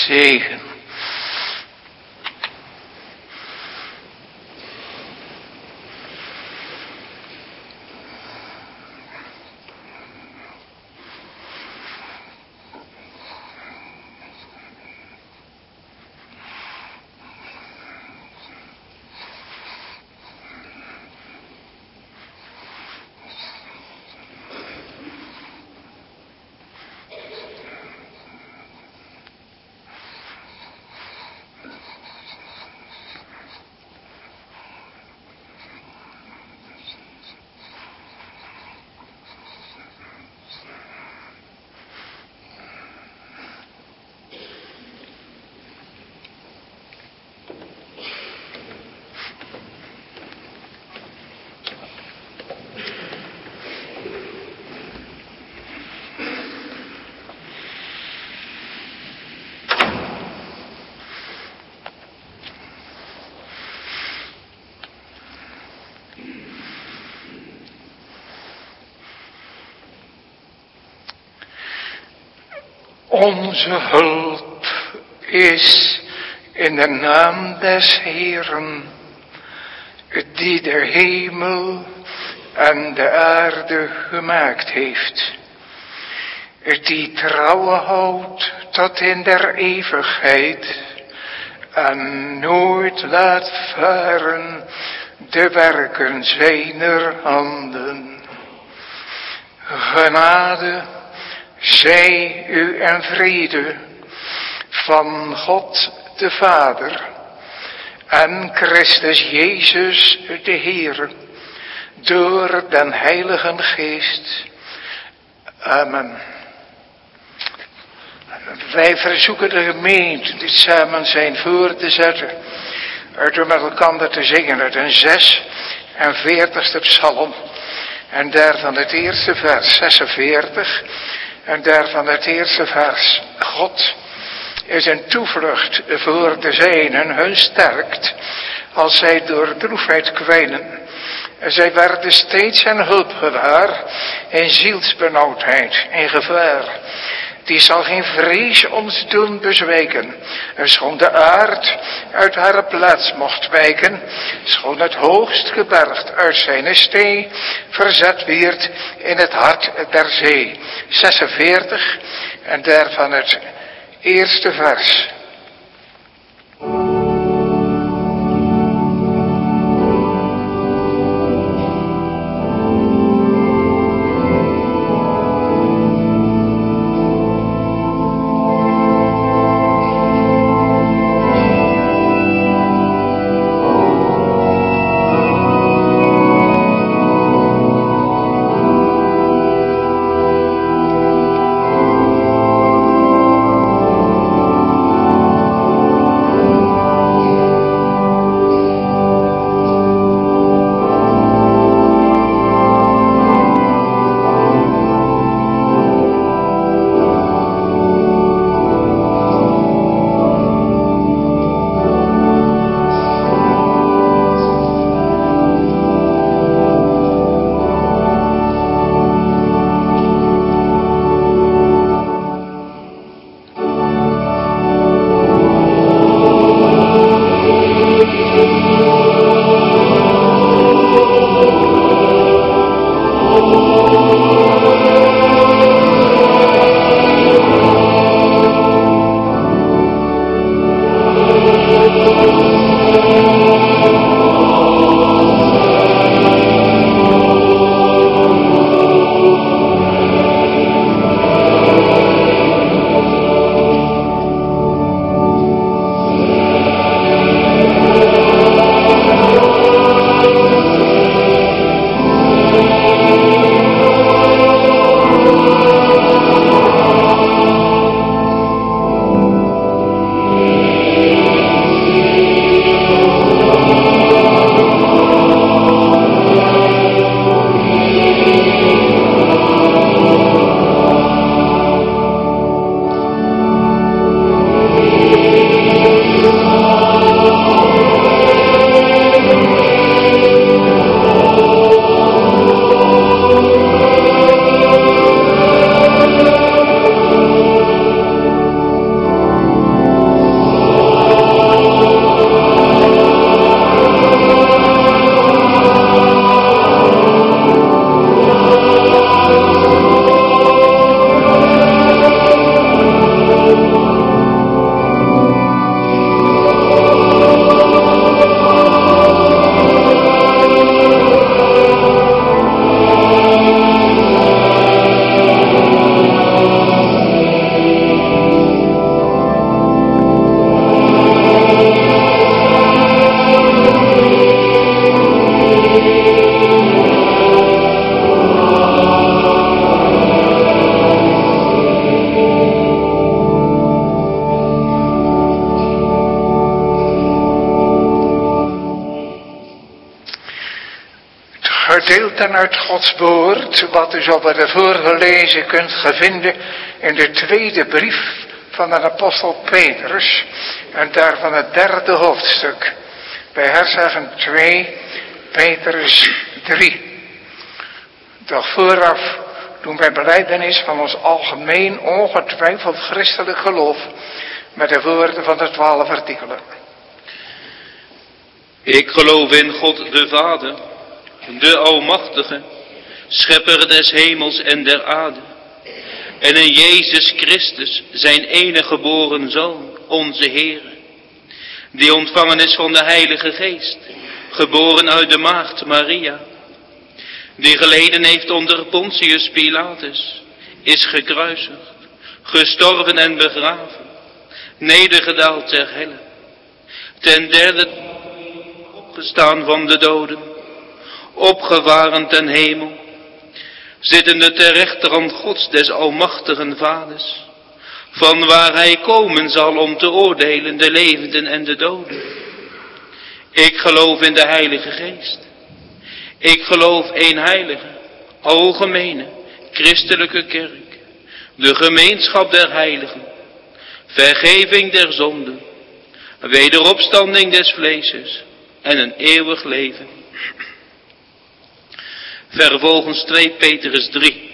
zegen. Onze hulp is in de naam des Heeren, die de hemel en de aarde gemaakt heeft, die trouwe houdt tot in der eeuwigheid en nooit laat varen de werken zijner handen. Genade zij u en vrede van God de Vader en Christus Jezus de Heer door den Heiligen Geest. Amen. Wij verzoeken de gemeente dit samen zijn voor te zetten, door met elkaar te zingen uit een 46e psalm en daarvan het eerste vers 46 en daarvan het eerste vers. God is een toevlucht voor de zijnen, hun sterkt als zij door droefheid kwijnen. Zij werden steeds zijn hulp gewaar in zielsbenauwdheid, in gevaar. Die zal geen vrees ons doen bezwijken. Schoon de aard uit haar plaats mocht wijken, schoon het hoogst gebergd uit zijn stee verzet wierd in het hart der zee. 46 en daarvan het eerste vers. gedeelten uit Gods woord, wat u zo bij de vorige lezing kunt vinden in de tweede brief van de apostel Petrus en daarvan het 3e hoofdstuk. Bij herzeggen 2, Petrus 3. Doch vooraf doen wij belijdenis van ons algemeen ongetwijfeld christelijk geloof met de woorden van de 12 artikelen. Ik geloof in God de Vader, de Almachtige, Schepper des hemels en der aarde, en in Jezus Christus, zijn enige geboren Zoon, onze Heer, die ontvangen is van de Heilige Geest, geboren uit de maagd Maria, die geleden heeft onder Pontius Pilatus, is gekruisigd, gestorven en begraven, nedergedaald ter helle, ten derde opgestaan van de doden, opgevaren ten hemel, zittende ter rechterhand Gods des almachtigen Vaders, van waar hij komen zal om te oordelen de levenden en de doden. Ik geloof in de Heilige Geest. Ik geloof één heilige, algemene, christelijke kerk, de gemeenschap der heiligen, vergeving der zonden, wederopstanding des vleeses en een eeuwig leven. Vervolgens 2 Petrus 3.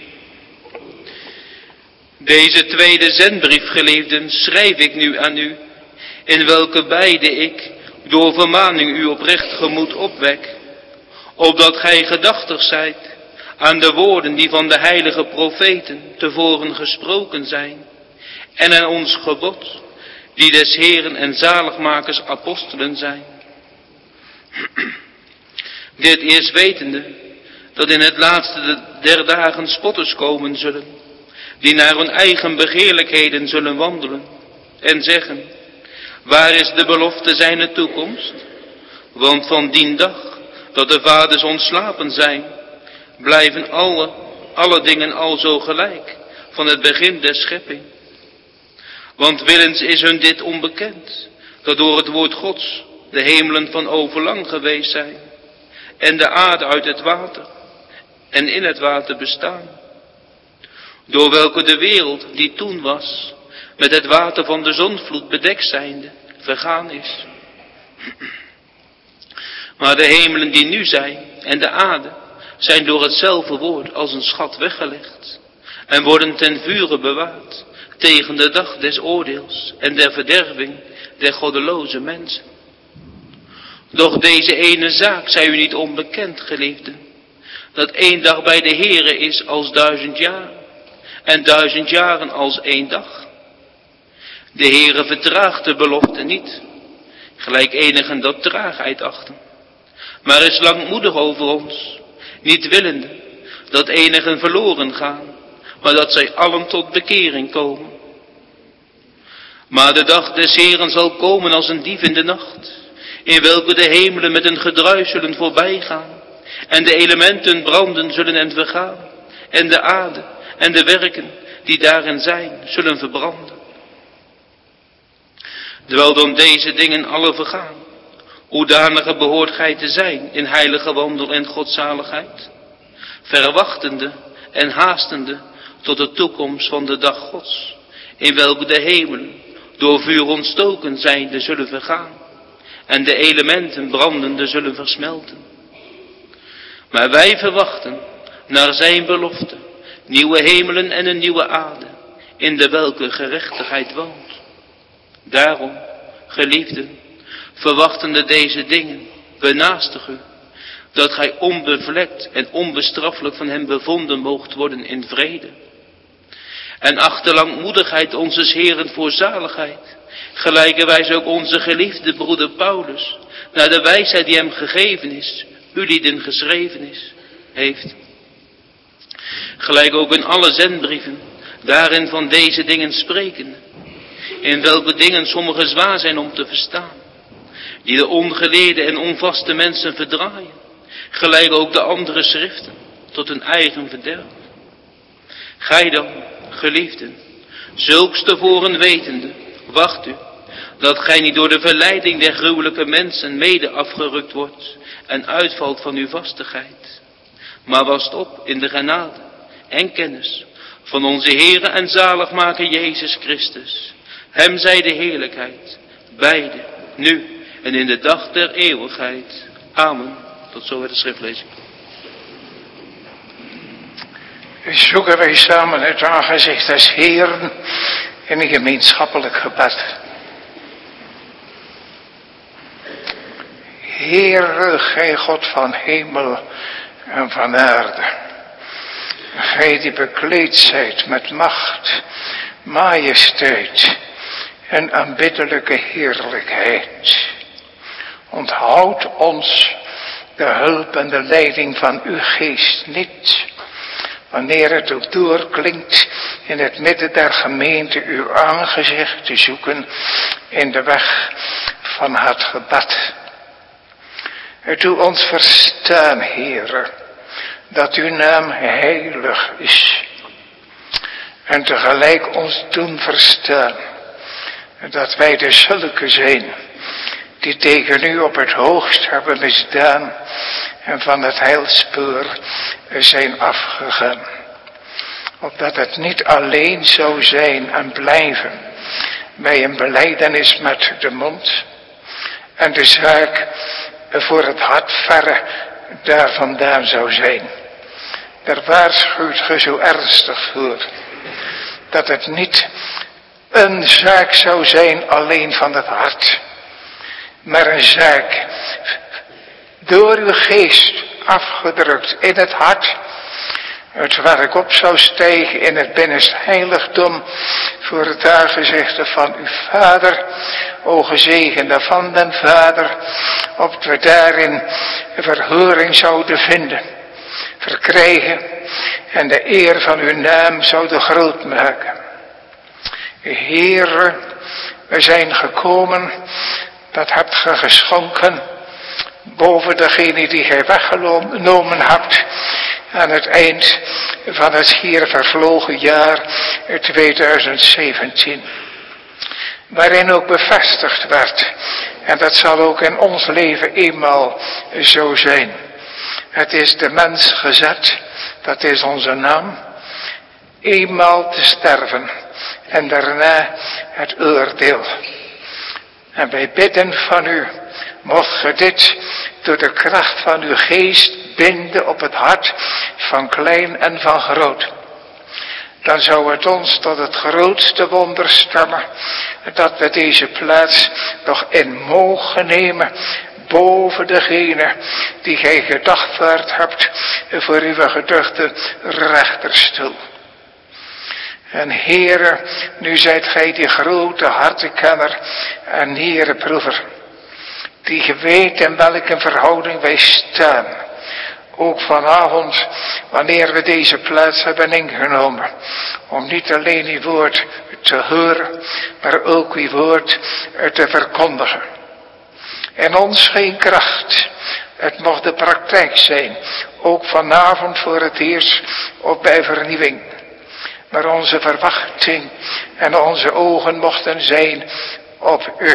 Deze tweede zendbrief, geliefden, schrijf ik nu aan u, in welke beide ik door vermaning u oprecht gemoed opwek, opdat gij gedachtig zijt aan de woorden die van de heilige profeten tevoren gesproken zijn, en aan ons gebod, die des Heeren en zaligmakers apostelen zijn. Dit eerst wetende, dat in het laatste der dagen spotters komen zullen, die naar hun eigen begeerlijkheden zullen wandelen, en zeggen, waar is de belofte zijner toekomst? Want van dien dag, dat de vaders ontslapen zijn, blijven alle dingen alzo gelijk, van het begin der schepping. Want willens is hun dit onbekend, dat door het woord Gods de hemelen van overlang geweest zijn, en de aarde uit het water, en in het water bestaan, door welke de wereld die toen was, met het water van de zondvloed bedekt zijnde, vergaan is. Maar de hemelen die nu zijn, en de aarde, zijn door hetzelfde woord als een schat weggelegd, en worden ten vure bewaard, tegen de dag des oordeels, en der verderving der goddeloze mensen. Doch deze ene zaak zij u niet onbekend, geliefden, dat 1 dag bij de Heere is als 1000 jaren, en 1000 jaren als 1 dag. De Heere vertraagt de belofte niet, gelijk enigen dat traagheid achten, maar is langmoedig over ons, niet willende dat enigen verloren gaan, maar dat zij allen tot bekering komen. Maar de dag des Heeren zal komen als een dief in de nacht, in welke de hemelen met een gedruis zullen voorbijgaan, en de elementen branden zullen en vergaan, en de aarde en de werken die daarin zijn, zullen verbranden. Terwijl dan deze dingen alle vergaan, hoedanige behoort gij te zijn in heilige wandel en godzaligheid, verwachtende en haastende tot de toekomst van de dag Gods, in welke de hemelen door vuur ontstoken zijnde zullen vergaan, en de elementen brandende zullen versmelten. Maar wij verwachten naar zijn belofte nieuwe hemelen en een nieuwe aarde, in de welke gerechtigheid woont. Daarom, geliefden, verwachtende deze dingen, benaastig u, dat gij onbevlekt en onbestraffelijk van hem bevonden moogt worden in vrede. En achter langmoedigheid onzes Heeren voor zaligheid, gelijkerwijs ook onze geliefde broeder Paulus, naar de wijsheid die hem gegeven is, ulieden geschreven is, heeft. Gelijk ook in alle zendbrieven, daarin van deze dingen sprekende, in welke dingen sommige zwaar zijn om te verstaan, die de ongeleerde en onvaste mensen verdraaien, gelijk ook de andere schriften, tot hun eigen verderf. Gij dan, geliefden, zulks tevoren wetende, wacht u, dat gij niet door de verleiding der gruwelijke mensen mede afgerukt wordt en uitvalt van uw vastigheid. maar wast op in de genade en kennis van onze Heere en zaligmaker Jezus Christus. Hem zij de heerlijkheid, beide, nu en in de dag der eeuwigheid. Amen. Tot zover de schriftlezing. Zoeken wij samen het aangezicht des Heeren in een gemeenschappelijk gebed. Heere, gij God van hemel en van aarde, gij die bekleed zijt met macht, majesteit en aanbiddelijke heerlijkheid, onthoud ons de hulp en de leiding van uw geest niet, wanneer het ook doorklinkt in het midden der gemeente uw aangezicht te zoeken in de weg van het gebed. Doe ons verstaan, Heere, dat uw naam heilig is. En tegelijk ons doen verstaan dat wij de zulke zijn die tegen u op het hoogst hebben misdaan en van het heilspoor zijn afgegaan. Opdat het niet alleen zou zijn en blijven bij een belijdenis met de mond en de zaak voor het hart verre daar vandaan zou zijn. Daar waarschuwt ge zo ernstig voor, dat het niet een zaak zou zijn alleen van het hart, maar een zaak door uw geest afgedrukt in het hart, het werk op zou stijgen in het binnenste heiligdom voor het aangezicht van uw Vader, o gezegende van den Vader, opdat we daarin verhoring zouden vinden, verkrijgen en de eer van uw naam zouden groot maken. Heere, we zijn gekomen, dat hebt ge geschonken, boven degene die gij weggenomen hebt, aan het eind van het hier vervlogen jaar 2017. Waarin ook bevestigd werd, en dat zal ook in ons leven eenmaal zo zijn. Het is de mens gezet, dat is onze naam, eenmaal te sterven en daarna het oordeel. En wij bidden van u, mocht ge dit door de kracht van uw geest binden op het hart van klein en van groot. Dan zou het ons tot het grootste wonder stemmen, dat we deze plaats nog in mogen nemen, boven degene die gij gedagvaard hebt voor uw geduchte rechterstoel. En Heere, nu zijt gij die grote hartenkenner en heerenproever, die weet in welke verhouding wij staan. Ook vanavond, wanneer we deze plaats hebben ingenomen, om niet alleen uw woord te horen, maar ook uw woord te verkondigen. En ons geen kracht, het mocht de praktijk zijn, ook vanavond voor het eerst of bij vernieuwing. Maar onze verwachting en onze ogen mochten zijn op u,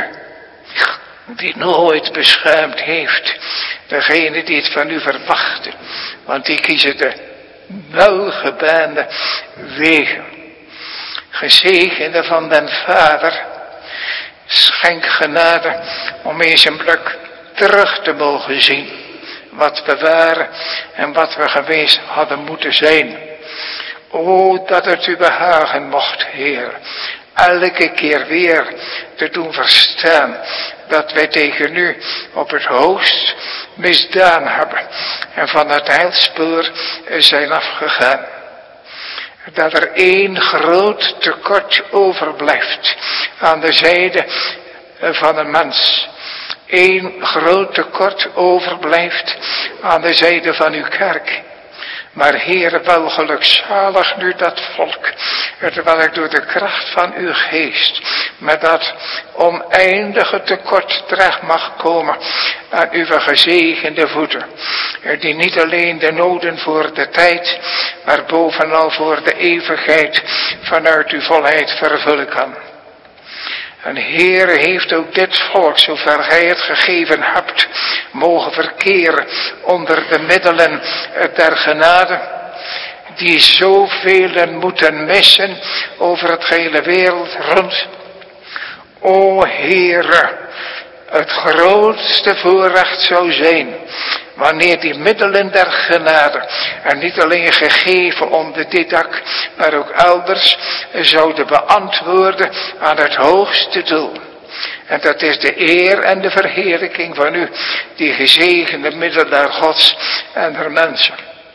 die nooit beschuimd heeft, degene die het van u verwachten, want die kiezen de welgebaande wegen. Gezegende van den Vader, schenk genade om eens een blik terug te mogen zien, wat we waren en wat we geweest hadden moeten zijn. O, dat het u behagen mocht, Heer, elke keer weer te doen verstaan dat wij tegen u op het hoogst misdaan hebben en van het heilspoor zijn afgegaan. Dat er één groot tekort overblijft aan de zijde van een mens. Eén groot tekort overblijft aan de zijde van uw kerk. Maar Heere, wel gelukzalig nu dat volk, terwijl door de kracht van uw geest met dat oneindige tekort terecht mag komen aan uw gezegende voeten, die niet alleen de noden voor de tijd, maar bovenal voor de eeuwigheid vanuit uw volheid vervullen kan. En Heere heeft ook dit volk, zover gij het gegeven hebt, mogen verkeren onder de middelen der genade, die zoveel moeten missen over het hele wereld rond. O Heere, het grootste voorrecht zou zijn wanneer die middelen der genade en niet alleen gegeven onder dit dak, maar ook elders zouden beantwoorden aan het hoogste doel. En dat is de eer en de verheerlijking van u, die gezegende middelaar Gods en der mensen.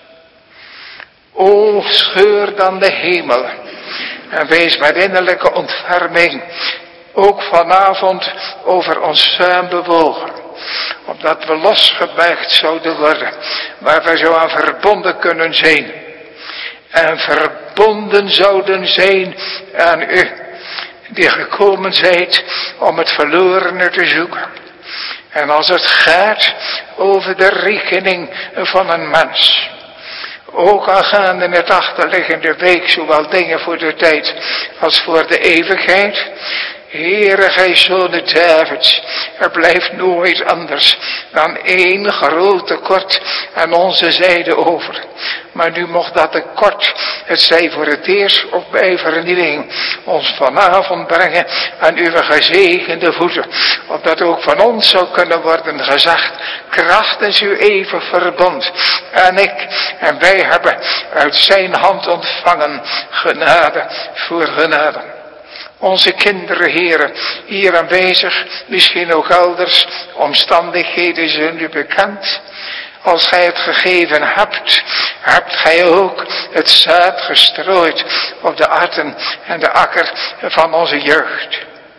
O, scheur dan de hemel en wees met innerlijke ontferming ook vanavond over ons zuim bewogen, opdat we losgebergd zouden worden, waar we zo aan verbonden kunnen zijn. En verbonden zouden zijn aan u, die gekomen zijt om het verlorene te zoeken. En als het gaat over de rekening van een mens, ook al gaan in het achterliggende week zowel dingen voor de tijd als voor de eeuwigheid. Heere, gij zonen Davids, er blijft nooit anders dan één groot tekort aan onze zijde over. Maar nu mocht dat tekort, het zij voor het eerst of bij vernieling, ons vanavond brengen aan uw gezegende voeten. Opdat ook van ons zou kunnen worden gezegd, krachtens uw eeuwig verbond. En ik en wij hebben uit zijn hand ontvangen genade voor genade. Onze kinderen, heren, hier aanwezig, misschien ook elders, omstandigheden zijn u bekend. Als gij het gegeven hebt, hebt gij ook het zaad gestrooid op de arten en de akker van onze jeugd.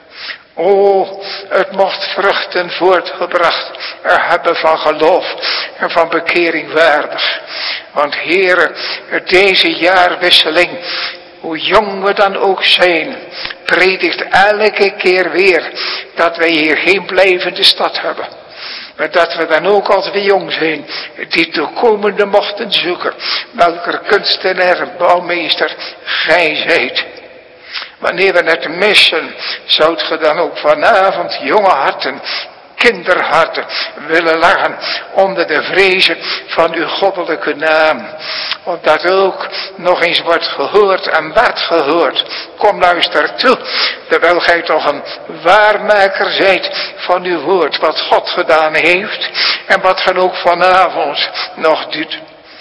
O, het mocht vruchten voortgebracht hebben van geloof en van bekering waardig. Want heren, deze jaarwisseling, hoe jong we dan ook zijn, predikt elke keer weer dat wij hier geen blijvende stad hebben. Maar dat we dan ook als we jong zijn, die toekomende mochten zoeken, welker kunstenaar en bouwmeester gij zijt. Wanneer we het missen, zoudt ge dan ook vanavond jonge harten, kinderharten willen leggen onder de vrezen van uw goddelijke naam. Opdat ook nog eens wordt gehoord en werd gehoord. Kom luister toe, terwijl gij toch een waarmaker zijt van uw woord, wat God gedaan heeft en wat gij ook vanavond nog doet.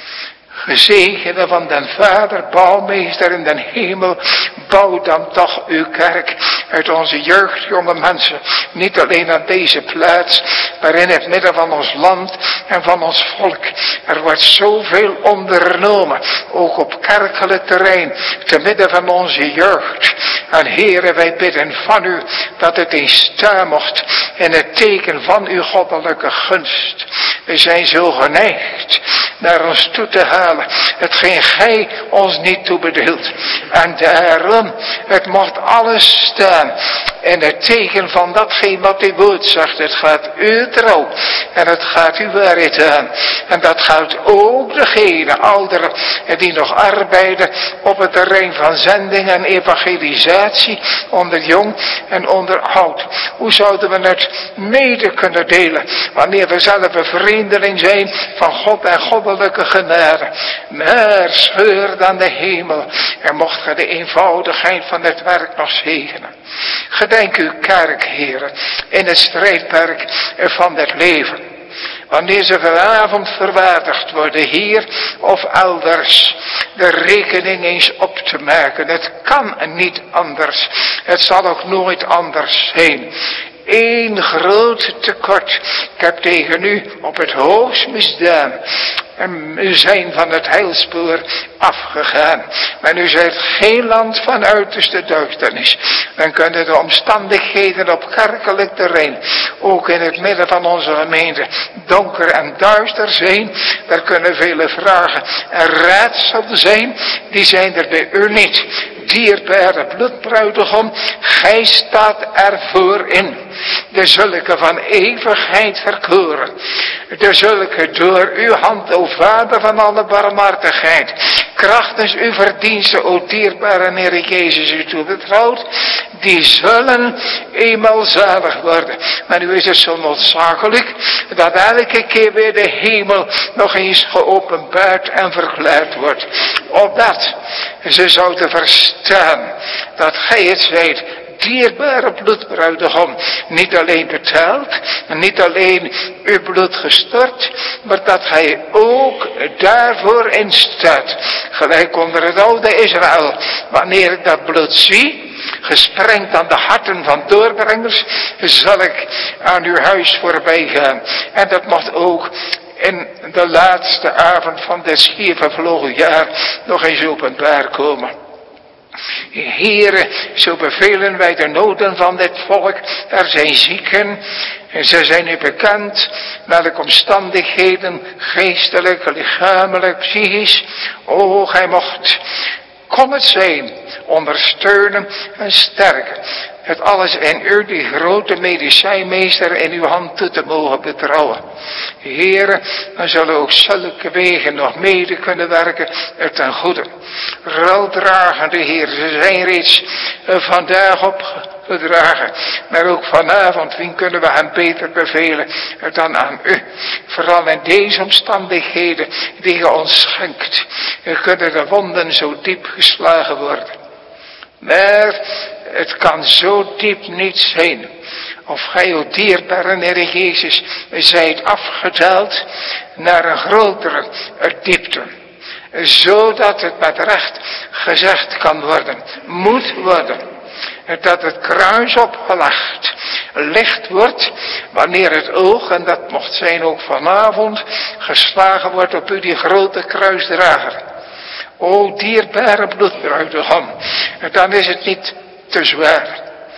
Gezegende van den Vader, bouwmeester in den hemel, bouw dan toch uw kerk uit onze jeugd, jonge mensen, niet alleen aan deze plaats, maar in het midden van ons land en van ons volk. Er wordt zoveel ondernomen, ook op kerkelijk terrein, te midden van onze jeugd. En Heere, wij bidden van u dat het eens staan mocht in het teken van uw goddelijke gunst. We zijn zo geneigd naar ons toe te halen, hetgeen gij ons niet toebedeelt. En daarom, het mocht alles staan in het teken van datgene wat uw woord zegt. Het gaat uw trouw en het gaat uw waarheid aan. En dat gaat ook degene, ouderen, die nog arbeiden op het terrein van zending en evangelisatie, onder jong en onder oud. Hoe zouden we het mede kunnen delen, wanneer we zelf een vreemdeling zijn van God en goddelijke genade. Maar scheur dan de hemel en mocht ge de eenvoudigheid van het werk nog zegenen. Gedenk uw kerk, heren, in het strijdperk van het leven. Wanneer ze vanavond verwaardigd worden, hier of elders, de rekening eens op te maken. Het kan niet anders. Het zal ook nooit anders zijn. Eén groot tekort. Ik heb tegen u op het hoogst misdaan. En u zijn van het heilspoor afgegaan. Maar u zijt geen land van uiterste duisternis. Dan kunnen de omstandigheden op kerkelijk terrein, ook in het midden van onze gemeente, donker en duister zijn. Er kunnen vele vragen en raadselen zijn. Die zijn er bij u niet. Dierbare bloedbruidegom, gij staat ervoor in. De zulke van eeuwigheid verkoren. De zulke door uw hand, o Vader van alle barmhartigheid, krachtens uw verdiensten, o dierbare Heer Jezus, u toebetrouwt, die zullen eenmaal zalig worden. Maar nu is het zo noodzakelijk dat elke keer weer de hemel nog eens geopenbaard en verklaard wordt. Opdat ze zouden verstaan dat gij het zijt, dierbare bloedbruidegom, niet alleen betaald, niet alleen uw bloed gestort, maar dat gij ook daarvoor in staat. Gelijk onder het oude Israël, wanneer ik dat bloed zie, gesprengd aan de harten van doorbrengers, zal ik aan uw huis voorbij gaan. En dat mocht ook in de laatste avond van dit schier vervlogen jaar nog eens openbaar komen. Heere, zo bevelen wij de noden van dit volk. Er zijn zieken, en ze zijn u bekend, welke omstandigheden, geestelijk, lichamelijk, psychisch. O, gij mocht, kon het zijn, ondersteunen en sterken. Het alles in u, die grote medicijnmeester, in uw hand toe te mogen betrouwen. Heere, dan zullen ook zulke wegen nog mede kunnen werken ten goede. Rouwdragende Heer, ze zijn reeds vandaag opgedragen. Maar ook vanavond, wie kunnen we hem beter bevelen dan aan u. Vooral in deze omstandigheden die je ons schenkt. Kunnen de wonden zo diep geslagen worden. Maar het kan zo diep niet zijn. Of gij, o dierbare Heer Jezus, zijt afgedaald naar een grotere diepte. Zodat het met recht gezegd kan worden, moet worden. Dat het kruis opgelegd licht wordt, wanneer het oog, en dat mocht zijn ook vanavond, geslagen wordt op u, die grote kruisdrager. O dierbare bloedbruidegom, dan is het niet te zwaar.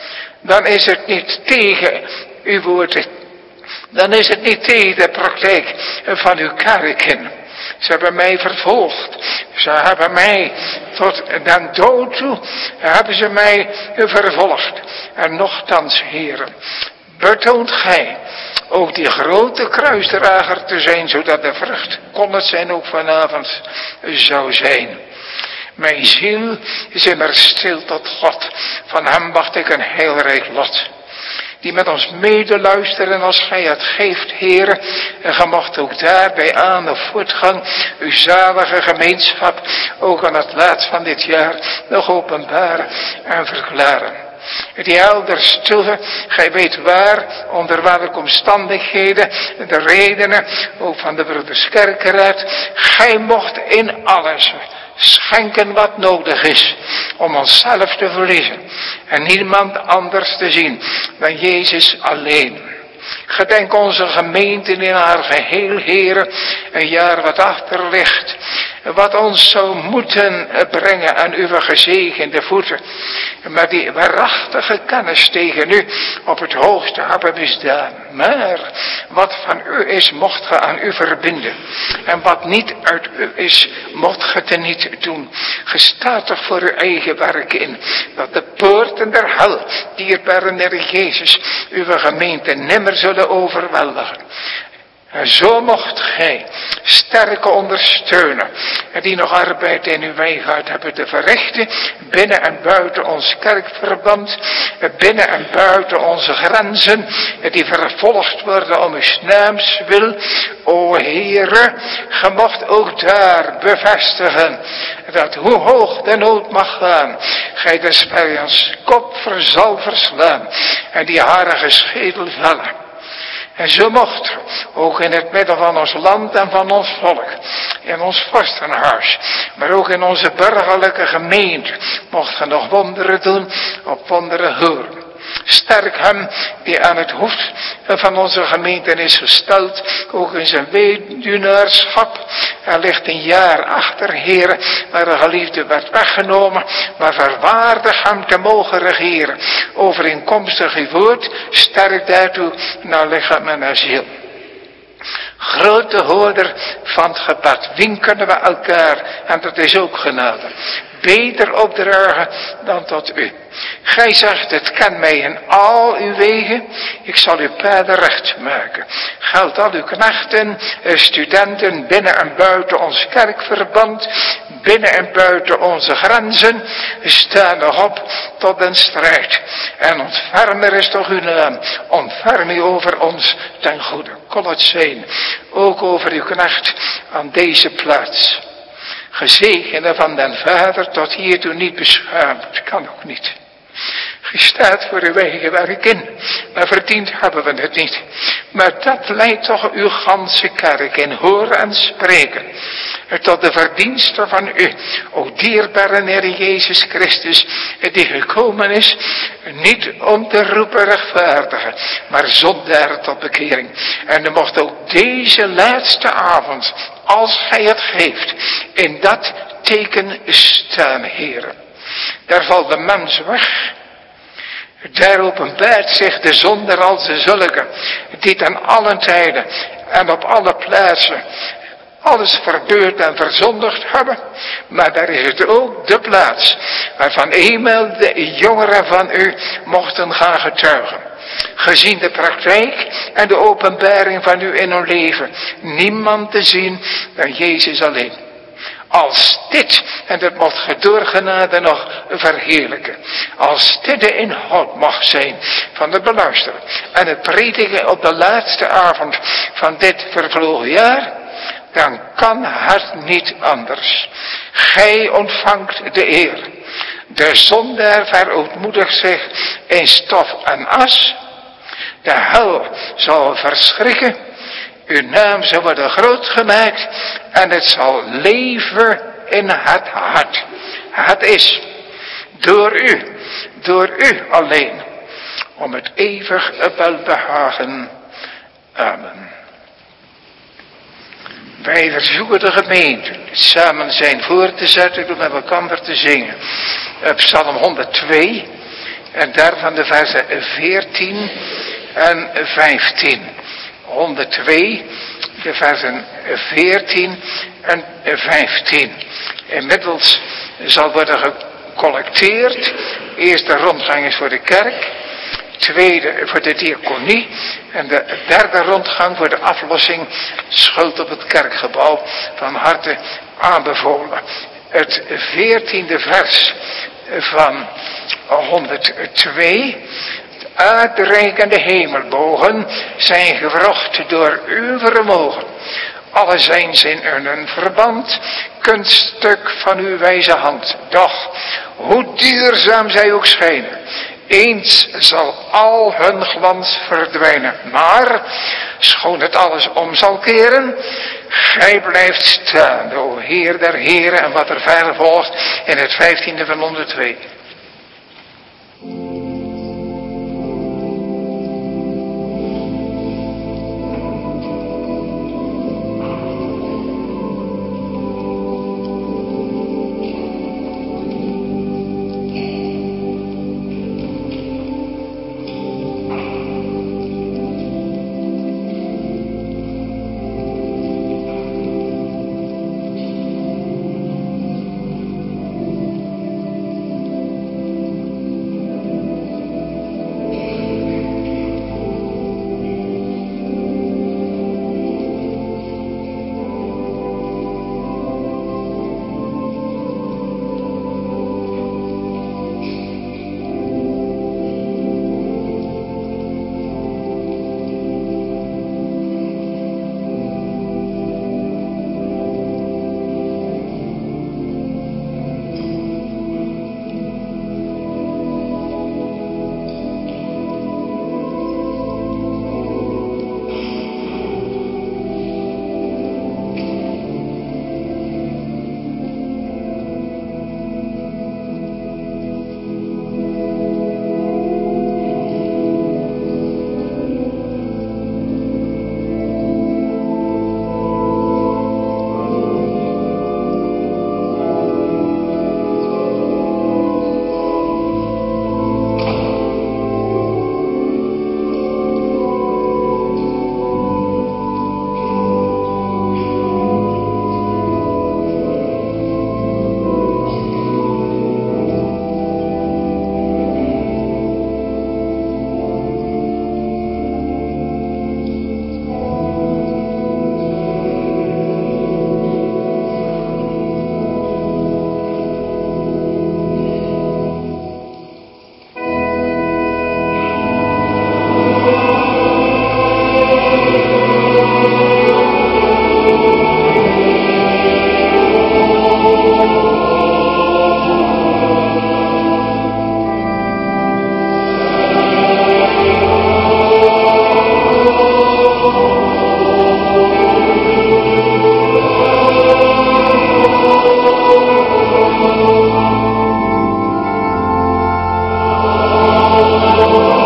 Dan is het niet tegen uw woorden. Dan is het niet tegen de praktijk van uw kerken. Ze hebben mij vervolgd. Ze hebben mij tot den dood toe, hebben ze mij vervolgd. En nochtans, heren, betoont gij ook die grote kruisdrager te zijn, zodat de vrucht, kon het zijn ook vanavond, zou zijn. Mijn ziel is immer stil tot God. Van hem wacht ik een heilrijk lot. Die met ons medeluisteren als gij het geeft, Heere. En gij mocht ook daarbij aan de voortgang uw zalige gemeenschap ook aan het laatst van dit jaar nog openbaren en verklaren. Die elders stille, gij weet waar, onder welke omstandigheden, de redenen, ook van de broeders Kerkeraad, gij mocht in alles schenken wat nodig is om onszelf te verliezen en niemand anders te zien dan Jezus alleen. Gedenk onze gemeente in haar geheel, Heere, een jaar wat achter ligt, wat ons zou moeten brengen aan uw gezegende voeten, maar die waarachtige kennis tegen u op het hoogste hebben misdaan. Maar wat van u is, mocht ge aan u verbinden, en wat niet uit u is, mocht ge te niet doen. Ge staat toch voor uw eigen werk in, dat de poorten der hel, dierbare Heer Jezus, uw gemeente nimmer zullen overweldigen. En zo mocht gij sterke ondersteunen, die nog arbeid in uw wijngaard hebben te verrichten, binnen en buiten ons kerkverband, binnen en buiten onze grenzen, die vervolgd worden om uw naams wil. O Heere, ge mocht ook daar bevestigen, dat hoe hoog de nood mag gaan, gij des vijands kop zal verslaan, en die harige schedel vellen. En zo mocht ook in het midden van ons land en van ons volk, in ons vorstenhuis, maar ook in onze burgerlijke gemeente, mocht ge nog wonderen doen op wonderen horen. Sterk hem die aan het hoofd van onze gemeente is gesteld, ook in zijn weduwnaarschap. Er ligt een jaar achter, Heere, waar de geliefde werd weggenomen, maar verwaardig hem te mogen regeren. Overeenkomstig uw woord, sterk daartoe naar lichaam en naar ziel. Grote hoorder van het gebed, wien kunnen we elkaar, en dat is ook genade, beter opdragen dan tot u. Gij zegt, het ken mij in al uw wegen, ik zal uw paden recht maken. Geldt al uw knechten, studenten, binnen en buiten ons kerkverband, binnen en buiten onze grenzen, sta nog op tot den strijd. En ontfermer is toch uw naam, ontferm u over ons ten goede. Kon het zijn, ook over uw knecht aan deze plaats. Gezegende van den Vader tot hiertoe niet beschaamd, kan ook niet. Gij staat voor uw eigen werk in, maar verdiend hebben we het niet. Maar dat leidt toch uw ganse kerk in horen en spreken. Tot de verdiensten van u, o dierbare Heer Jezus Christus, die gekomen is, niet om te roepen rechtvaardigen, maar zondaar tot bekering. En dan mocht ook deze laatste avond, als gij het geeft, in dat teken staan, Heer. Daar valt de mens weg. Daar openbaart zich de zondaar als de zulke, die ten allen tijden en op alle plaatsen alles verbeurd en verzondigd hebben. Maar daar is het ook de plaats waarvan eenmaal de jongeren van u mochten gaan getuigen. Gezien de praktijk en de openbaring van u in hun leven, niemand te zien dan Jezus alleen. Als dit, en dat mocht ge door genade nog verheerlijken, als dit de inhoud mag zijn van het beluisteren en het prediken op de laatste avond van dit vervlogen jaar, dan kan het niet anders. Gij ontvangt de eer. De zondaar verootmoedigt zich in stof en as. De hel zal verschrikken. Uw naam zal worden groot gemaakt en het zal leven in het hart. Het is door u alleen, om het eeuwig welbehagen. Amen. Wij verzoeken de gemeente het samen zijn voor te zetten door met elkaar te zingen. Psalm 102 en daarvan de versen 14 en 15. 102, de versen 14 en 15. Inmiddels zal worden gecollecteerd. Eerst de rondgang is voor de kerk. Tweede voor de diaconie. En de derde rondgang voor de aflossing schuld op het kerkgebouw. Van harte aanbevolen. Het 14e vers van 102. Uitreikende hemelbogen zijn gewrocht door uw vermogen. Alle zijn ze in een verband, kunststuk van uw wijze hand. Doch, hoe duurzaam zij ook schijnen, eens zal al hun glans verdwijnen. Maar, schoon het alles om zal keren, gij blijft staan, o Heer der Heren, en wat er verder volgt in het 15e van 102.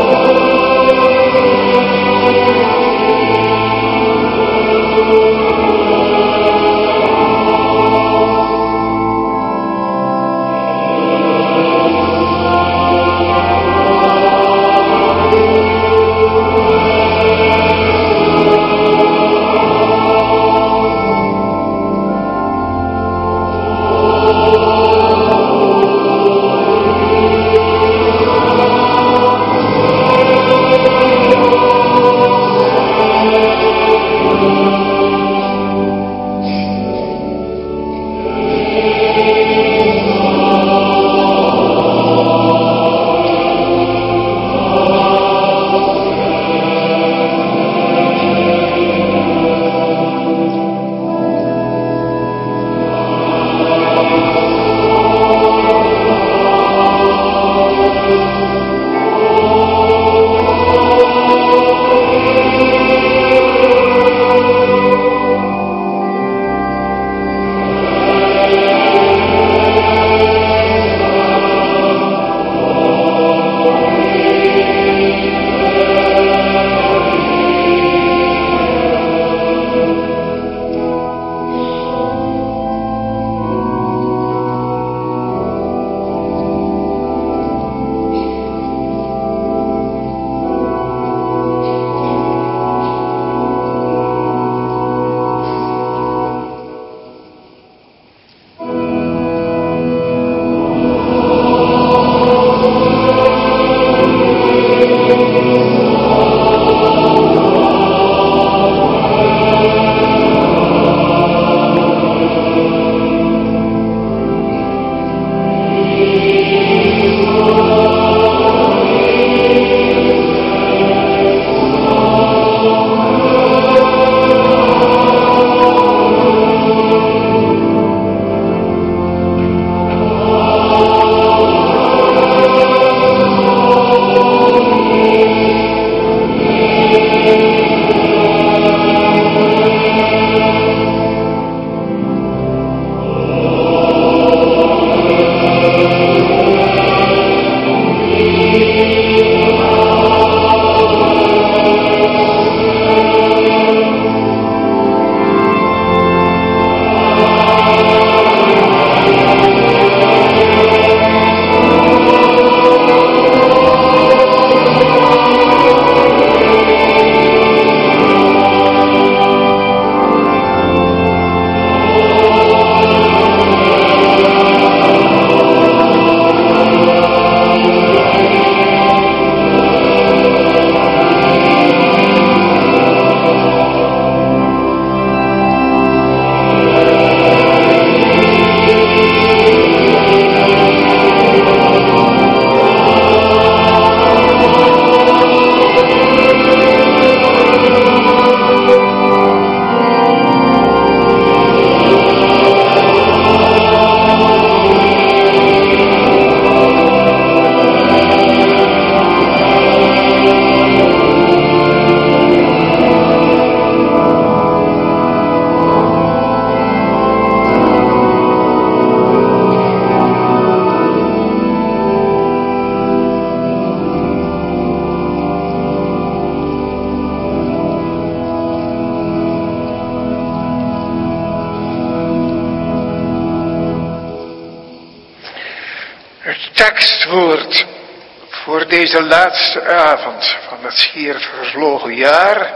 tekstwoord voor deze laatste avond van het schier vervlogen jaar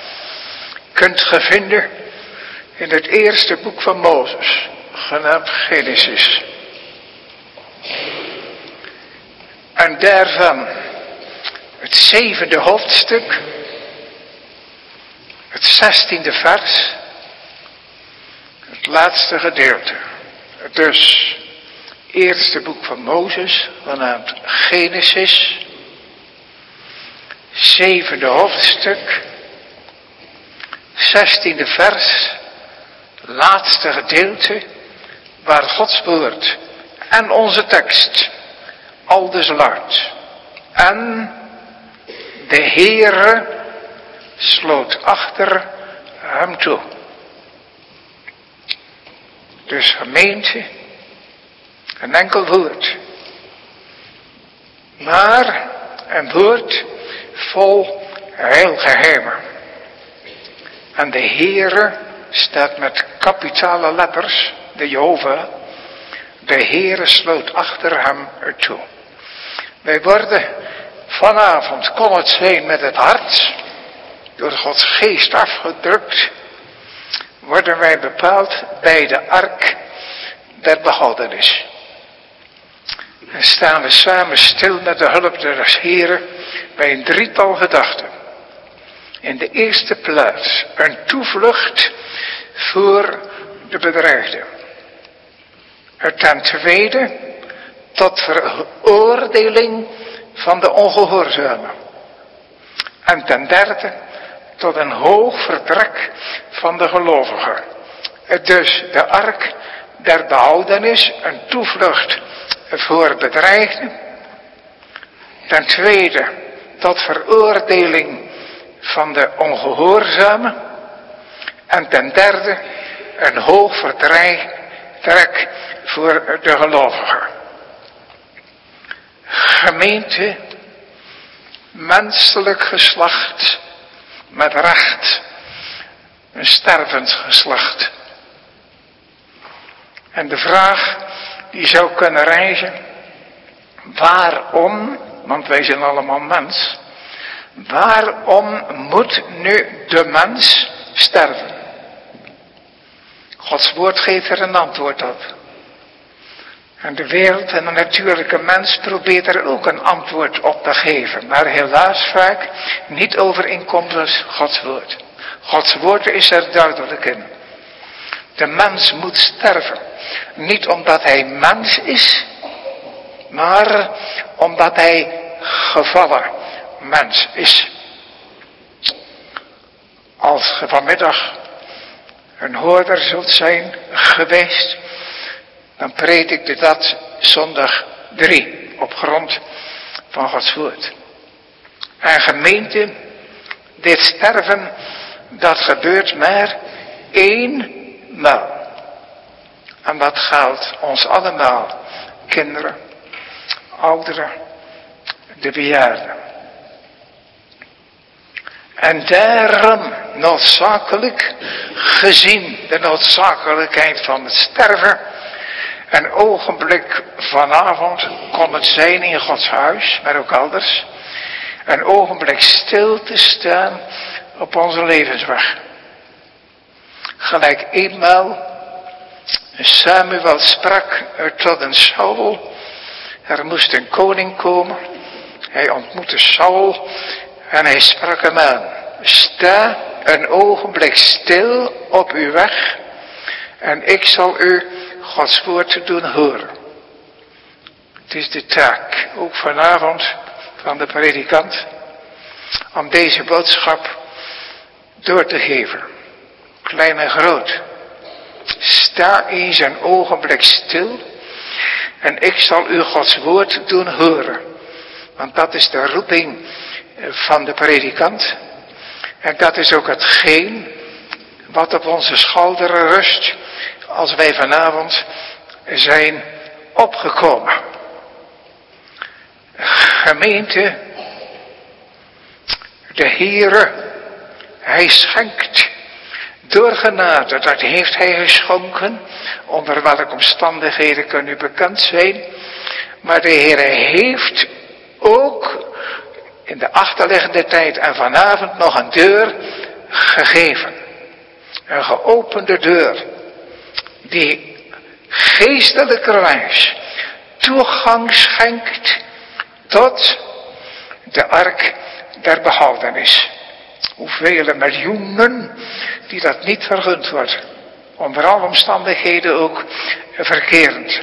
kunt ge vinden in het eerste boek van Mozes, genaamd Genesis. En daarvan het 7e hoofdstuk, het 16e vers, het laatste gedeelte. Dus, eerste boek van Mozes, genaamd Genesis, 7e hoofdstuk, 16e vers, laatste gedeelte, waar Gods woord en onze tekst aldus luidt. En de Heere sloot achter hem toe. Dus gemeente, een enkel woord. Maar een woord vol heilgeheimen. En de Heere staat met kapitale letters, de Jehovah. De Heere sloot achter hem ertoe. Wij worden vanavond, kon het zijn met het hart, door Gods geest afgedrukt, worden wij bepaald bij de ark der behoudenis. En staan we samen stil met de hulp des Heeren bij een drietal gedachten. In de eerste plaats een toevlucht voor de bedreigde. Ten tweede tot veroordeling van de ongehoorzamen. En ten derde tot een hoog vertrek van de gelovigen. Dus de ark der behoudenis, een toevlucht voor bedreigden. Ten tweede tot veroordeling van de ongehoorzamen. En ten derde een hoog vertrek voor de gelovigen. Gemeente, menselijk geslacht met recht, een stervend geslacht. En de vraag die zou kunnen rijzen, waarom, want wij zijn allemaal mens, waarom moet nu de mens sterven? Gods woord geeft er een antwoord op. En de wereld en de natuurlijke mens probeert er ook een antwoord op te geven. Maar helaas vaak niet overeenkomstig Gods woord. Gods woord is er duidelijk in. De mens moet sterven. Niet omdat hij mens is, maar omdat hij gevallen mens is. Als je vanmiddag een hoorder zult zijn geweest, dan predikte dat zondag 3 op grond van Gods woord. En gemeente, dit sterven, dat gebeurt maar eenmaal. En dat geldt ons allemaal, kinderen, ouderen, de bejaarden. En daarom noodzakelijk, gezien de noodzakelijkheid van het sterven, een ogenblik vanavond kon het zijn in Gods huis, maar ook elders, een ogenblik stil te staan op onze levensweg. Gelijk eenmaal Samuel sprak tot een Saul, er moest een koning komen, hij ontmoette Saul en hij sprak hem aan. Sta een ogenblik stil op uw weg en ik zal u Gods woord doen horen. Het is de taak, ook vanavond, van de predikant, om deze boodschap door te geven. Klein en groot. Sta eens een ogenblik stil en ik zal u Gods woord doen horen. Want dat is de roeping van de predikant. En dat is ook hetgeen wat op onze schouderen rust als wij vanavond zijn opgekomen. Gemeente, de Heere, hij schenkt door genade, dat heeft hij geschonken, onder welke omstandigheden kan u bekend zijn, maar de Heere heeft ook in de achterliggende tijd en vanavond nog een deur gegeven. Een geopende deur, die geestelijkerwijs toegang schenkt tot de ark der behoudenis. Hoeveel miljoenen die dat niet vergund wordt. Onder alle omstandigheden ook verkerend.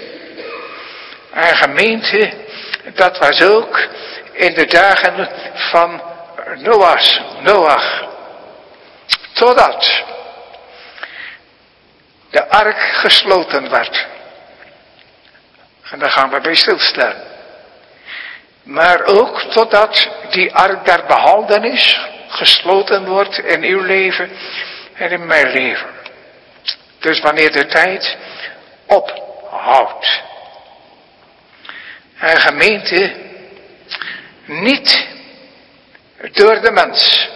En gemeente, dat was ook in de dagen van Noach. Totdat de ark gesloten werd. En daar gaan we bij stilstaan. Maar ook totdat die ark der behoudenis gesloten wordt in uw leven en in mijn leven. Dus wanneer de tijd ophoudt. En gemeente, niet door de mens.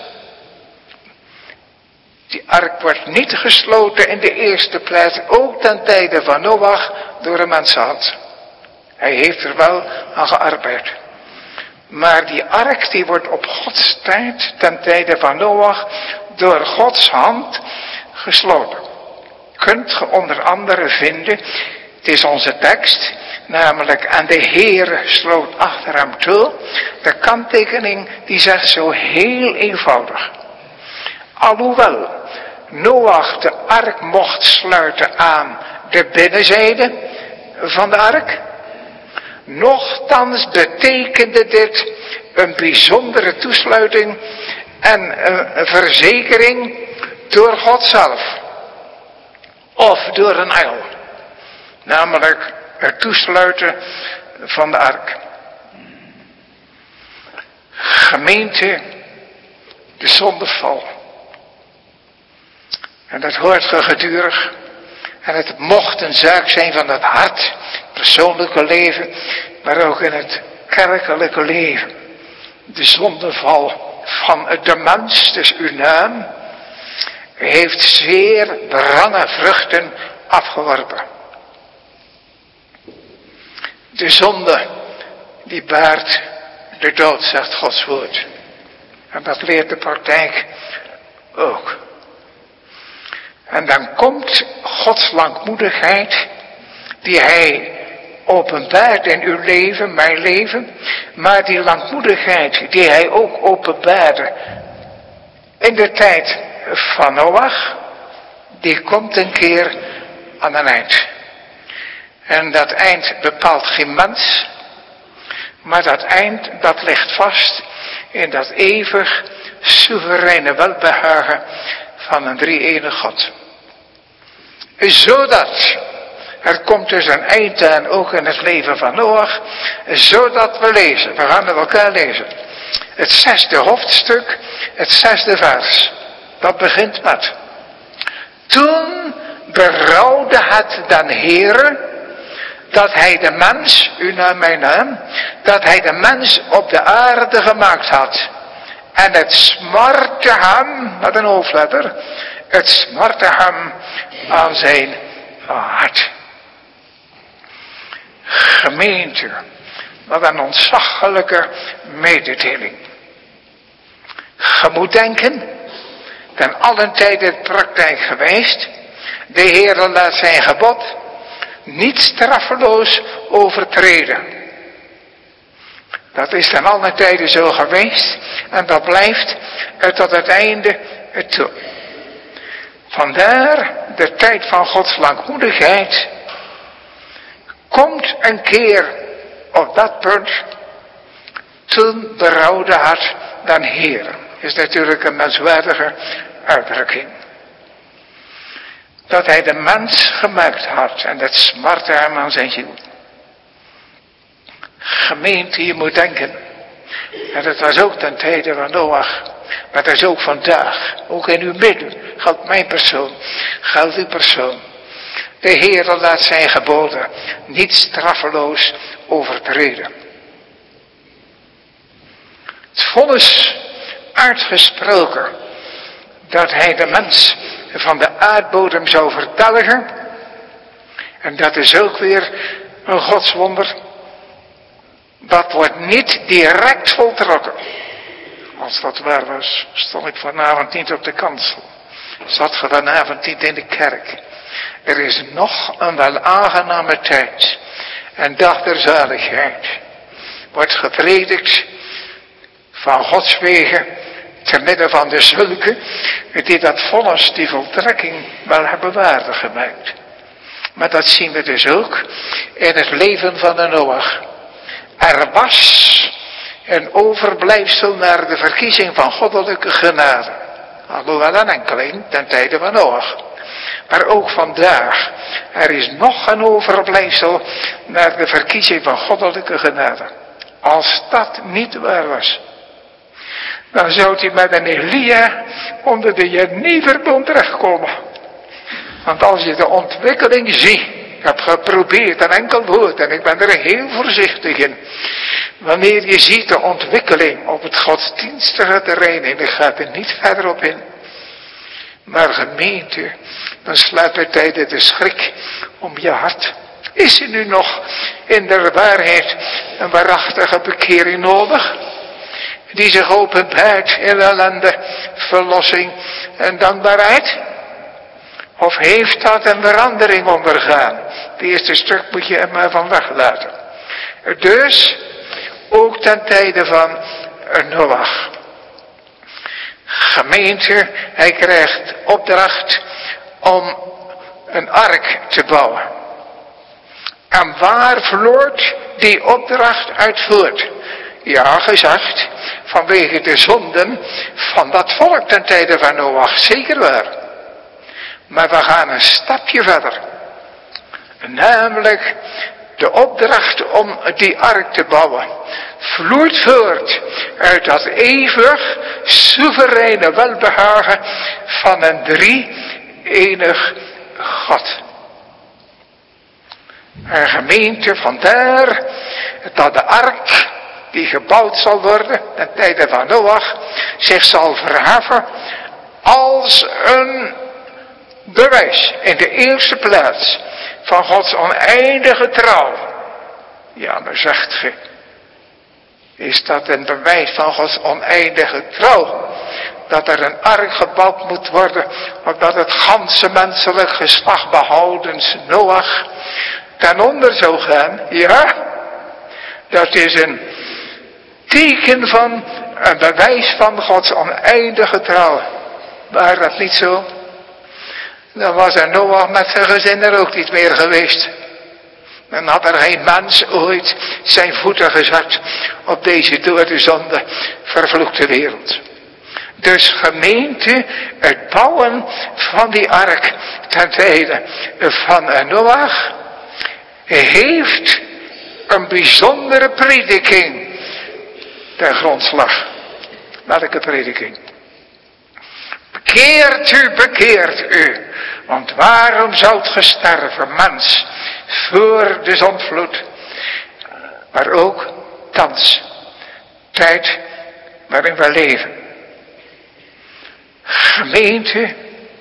Die ark wordt niet gesloten in de eerste plaats, ook ten tijde van Noach, door een mensenhand. Hij heeft er wel aan gearbeid. Maar die ark die wordt op Gods tijd, ten tijde van Noach, door Gods hand gesloten. Kunt ge onder andere vinden, het is onze tekst, namelijk en de Heere sloot achter hem toe. De kanttekening die zegt zo heel eenvoudig. Alhoewel Noach de ark mocht sluiten aan de binnenzijde van de ark, nochtans betekende dit een bijzondere toesluiting en een verzekering door God zelf. Of door een engel. Namelijk het toesluiten van de ark. Gemeente, de zondeval. En dat hoort gedurig. En het mocht een zaak zijn van het hart, persoonlijke leven, maar ook in het kerkelijke leven. De zondeval van de mens, dus uw naam, heeft zeer wrange vruchten afgeworpen. De zonde, die baart de dood, zegt Gods woord. En dat leert de praktijk ook. En dan komt Gods langmoedigheid, die hij openbaart in uw leven, mijn leven, maar die langmoedigheid die hij ook openbaarde in de tijd van Noach, die komt een keer aan een eind. En dat eind bepaalt geen mens, maar dat eind dat ligt vast in dat eeuwig soevereine welbehagen van een drie-enige God. Zodat, er komt dus een eind aan ook in het leven van Noach, zodat we lezen, we gaan met elkaar lezen. Het 6e hoofdstuk, het 6e vers, dat begint met: Toen berouwde het den Heere, dat hij de mens, u naam mijn naam, dat hij de mens op de aarde gemaakt had. En het smartte hem, met een hoofdletter, het smartte hem aan zijn hart. Gemeente, wat een ontzaglijke mededeling. Je moet denken, ten allen tijde praktijk geweest, de Heere laat zijn gebod niet straffeloos overtreden. Dat is ten allen tijde zo geweest en dat blijft tot het einde toe. Vandaar de tijd van Gods langmoedigheid komt een keer op dat punt. Toen berouwde het den Heere. Is natuurlijk een menswaardige uitdrukking. Dat hij de mens gemaakt had en dat smartte hem aan zijn ziel. Gemeente, je moet denken. En dat was ook ten tijde van Noach. Maar dat is ook vandaag. Ook in uw midden. Geldt mijn persoon. Geldt uw persoon. De Heere laat zijn geboden niet straffeloos overtreden. Het vonnis uitgesproken dat hij de mens van de aardbodem zou verdelgen. En dat is ook weer een godswonder. Dat wordt niet direct voltrokken. Als dat waar was, stond ik vanavond niet op de kansel. Zat ge vanavond niet in de kerk. Er is nog een wel aangename tijd. En dag der zaligheid. Wordt gepredikt van Gods wegen. Te midden van de zulken die dat vonnis, die voltrekking wel hebben waardig gemaakt. Maar dat zien we dus ook in het leven van de Noach. Er was een overblijfsel naar de verkiezing van goddelijke genade. Alhoewel een enkeling ten tijde van Noach. Maar ook vandaag, er is nog een overblijfsel naar de verkiezing van goddelijke genade. Als dat niet waar was, dan zou hij met een Elia onder de Jeneverbond terechtkomen. Want als je de ontwikkeling ziet Ik heb geprobeerd een enkel woord en ik ben er heel voorzichtig in. Wanneer je ziet de ontwikkeling op het godsdienstige terrein, en ik ga er niet verder op in. Maar gemeente, dan slaat bij tijden de schrik om je hart. Is er nu nog in de waarheid een waarachtige bekering nodig? Die zich openbaart in ellende, verlossing en dankbaarheid? Of heeft dat een verandering ondergaan? Het eerste stuk moet je er maar van weglaten. Dus, ook ten tijde van Noach. Gemeente, hij krijgt opdracht om een ark te bouwen. En waar vloort die opdracht uit voort? Ja, gezegd, vanwege de zonden van dat volk ten tijde van Noach, zeker waar. Maar we gaan een stapje verder. Namelijk, de opdracht om die ark te bouwen vloeit voort uit dat eeuwig soevereine welbehagen van een drie-enig God. En gemeente, vandaar dat de ark die gebouwd zal worden ten tijde van Noach zich zal verheffen als een bewijs in de eerste plaats van Gods oneindige trouw. Ja, maar zegt ge, is dat een bewijs van Gods oneindige trouw? Dat er een ark gebouwd moet worden, opdat het ganse menselijk geslacht behoudens Noach ten onder zou gaan? Ja, dat is een teken van een bewijs van Gods oneindige trouw. Waar dat niet zo? Dan was er Noach met zijn gezin er ook niet meer geweest. Dan had er geen mens ooit zijn voeten gezet op deze door de zonde vervloekte wereld. Dus gemeente, het bouwen van die ark ten tijde van Noach heeft een bijzondere prediking ten grondslag. Welke prediking? Bekeert u, want waarom zoudt ge sterven, mens, voor de zondvloed, maar ook thans, tijd waarin we leven. Gemeente,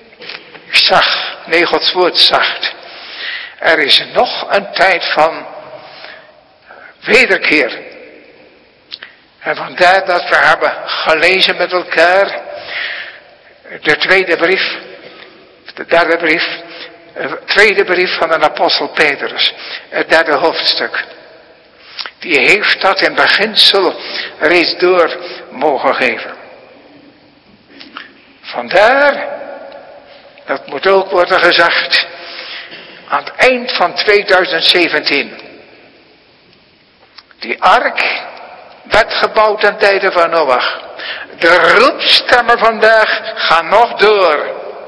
Gods woord zegt, er is nog een tijd van wederkeer. En vandaar dat we hebben gelezen met elkaar de tweede brief van de apostel Petrus, het derde hoofdstuk. Die heeft dat in beginsel reeds door mogen geven. Vandaar, dat moet ook worden gezegd, aan het eind van 2017. Die ark werd gebouwd ten tijde van Noach. De roepstemmen vandaag gaan nog door.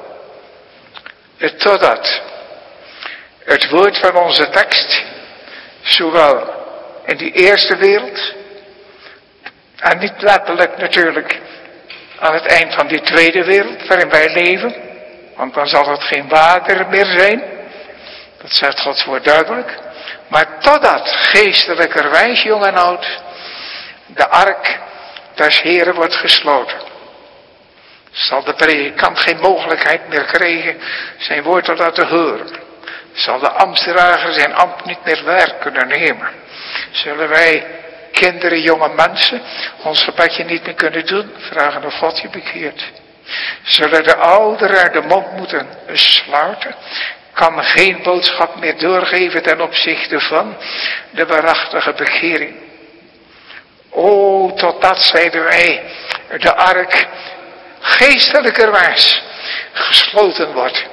Totdat het woord van onze tekst, zowel in die eerste wereld, en niet letterlijk natuurlijk aan het eind van die tweede wereld waarin wij leven, want dan zal het geen water meer zijn, dat zegt Gods woord duidelijk, maar totdat geestelijkerwijs, jong en oud, de ark des Heren wordt gesloten. Zal de predikant geen mogelijkheid meer krijgen zijn woord te laten horen. Zal de ambtsdrager zijn ambt niet meer waar kunnen nemen. Zullen wij, kinderen, jonge mensen, ons gebedje niet meer kunnen doen, vragen of God je bekeert. Zullen de ouderen de mond moeten sluiten, kan geen boodschap meer doorgeven ten opzichte van de waarachtige bekering. O, totdat, zeiden wij, de ark geestelijkerwijs gesloten wordt.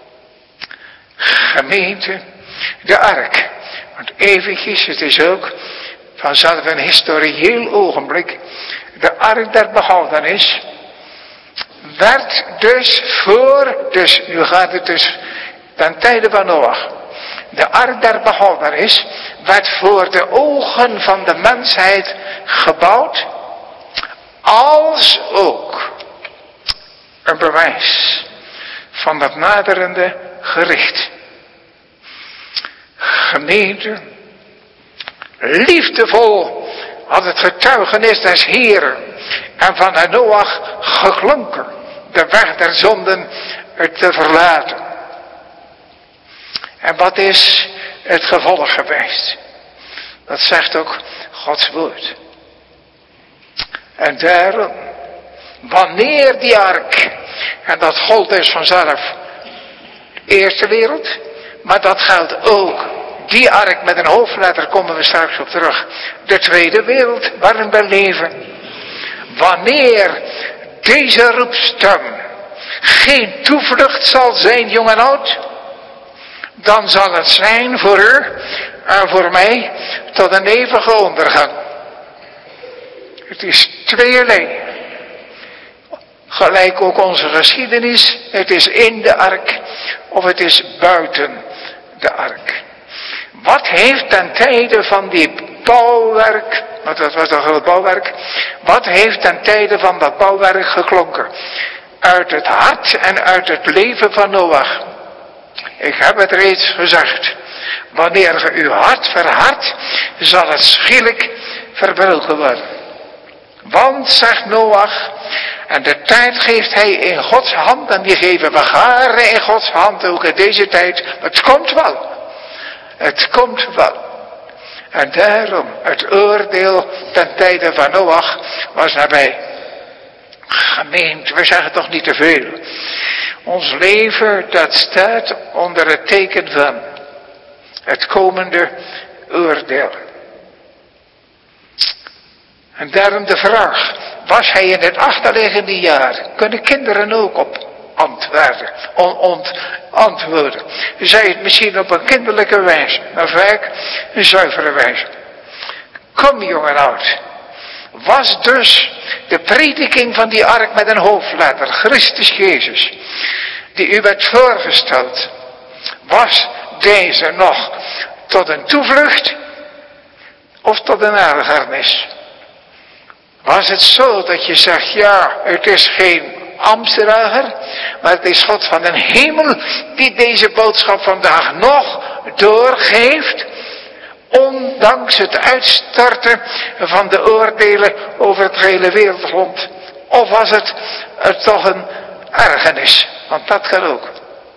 Gemeente, de ark. Want eventjes, het is ook vanzelf een historieel ogenblik. De ark der behoudenis werd dus nu gaat het dus ten tijde van Noach. De ark der behoudenis werd voor de ogen van de mensheid gebouwd, als ook een bewijs van dat naderende gericht. gemeente, liefdevol had het getuigenis des Heeren en van de Noach geklonken, de weg der zonden te verlaten. En wat is het gevolg geweest? Dat zegt ook Gods woord. En daarom, wanneer die ark, en dat gold dus vanzelf de eerste wereld, maar dat geldt ook, die ark met een hoofdletter, komen we straks op terug, de tweede wereld waarin we leven. Wanneer deze roepstem geen toevlucht zal zijn, jong en oud, dan zal het zijn voor u en voor mij tot een eeuwige ondergang. Het is tweeërlei. Gelijk ook onze geschiedenis. Het is in de ark of het is buiten de ark. Wat heeft ten tijde van die bouwwerk, want dat was een groot bouwwerk, wat heeft ten tijde van dat bouwwerk geklonken? Uit het hart en uit het leven van Noach. Ik heb het reeds gezegd. Wanneer ge uw hart verhardt, zal het schielijk verbroken worden. Want, zegt Noach, en de tijd geeft hij in Gods hand, en die geven we garen in Gods hand, ook in deze tijd. Het komt wel. Het komt wel. En daarom, het oordeel ten tijde van Noach was nabij. Gemeente, we zeggen toch niet te veel. Ons leven, dat staat onder het teken van het komende oordeel. En daarom de vraag, was hij in het achterliggende jaar? Kunnen kinderen ook op antwoorden? Zij het misschien op een kinderlijke wijze, maar vaak een zuivere wijze. Kom jong en oud. Was dus de prediking van die ark met een hoofdletter, Christus Jezus, die u werd voorgesteld, was deze nog tot een toevlucht of tot een ergernis? Was het zo dat je zegt, ja, het is geen ambtsdrager, maar het is God van de hemel die deze boodschap vandaag nog doorgeeft, ondanks het uitstorten van de oordelen over het hele wereldrond? Of was het toch een ergernis? Want dat kan ook.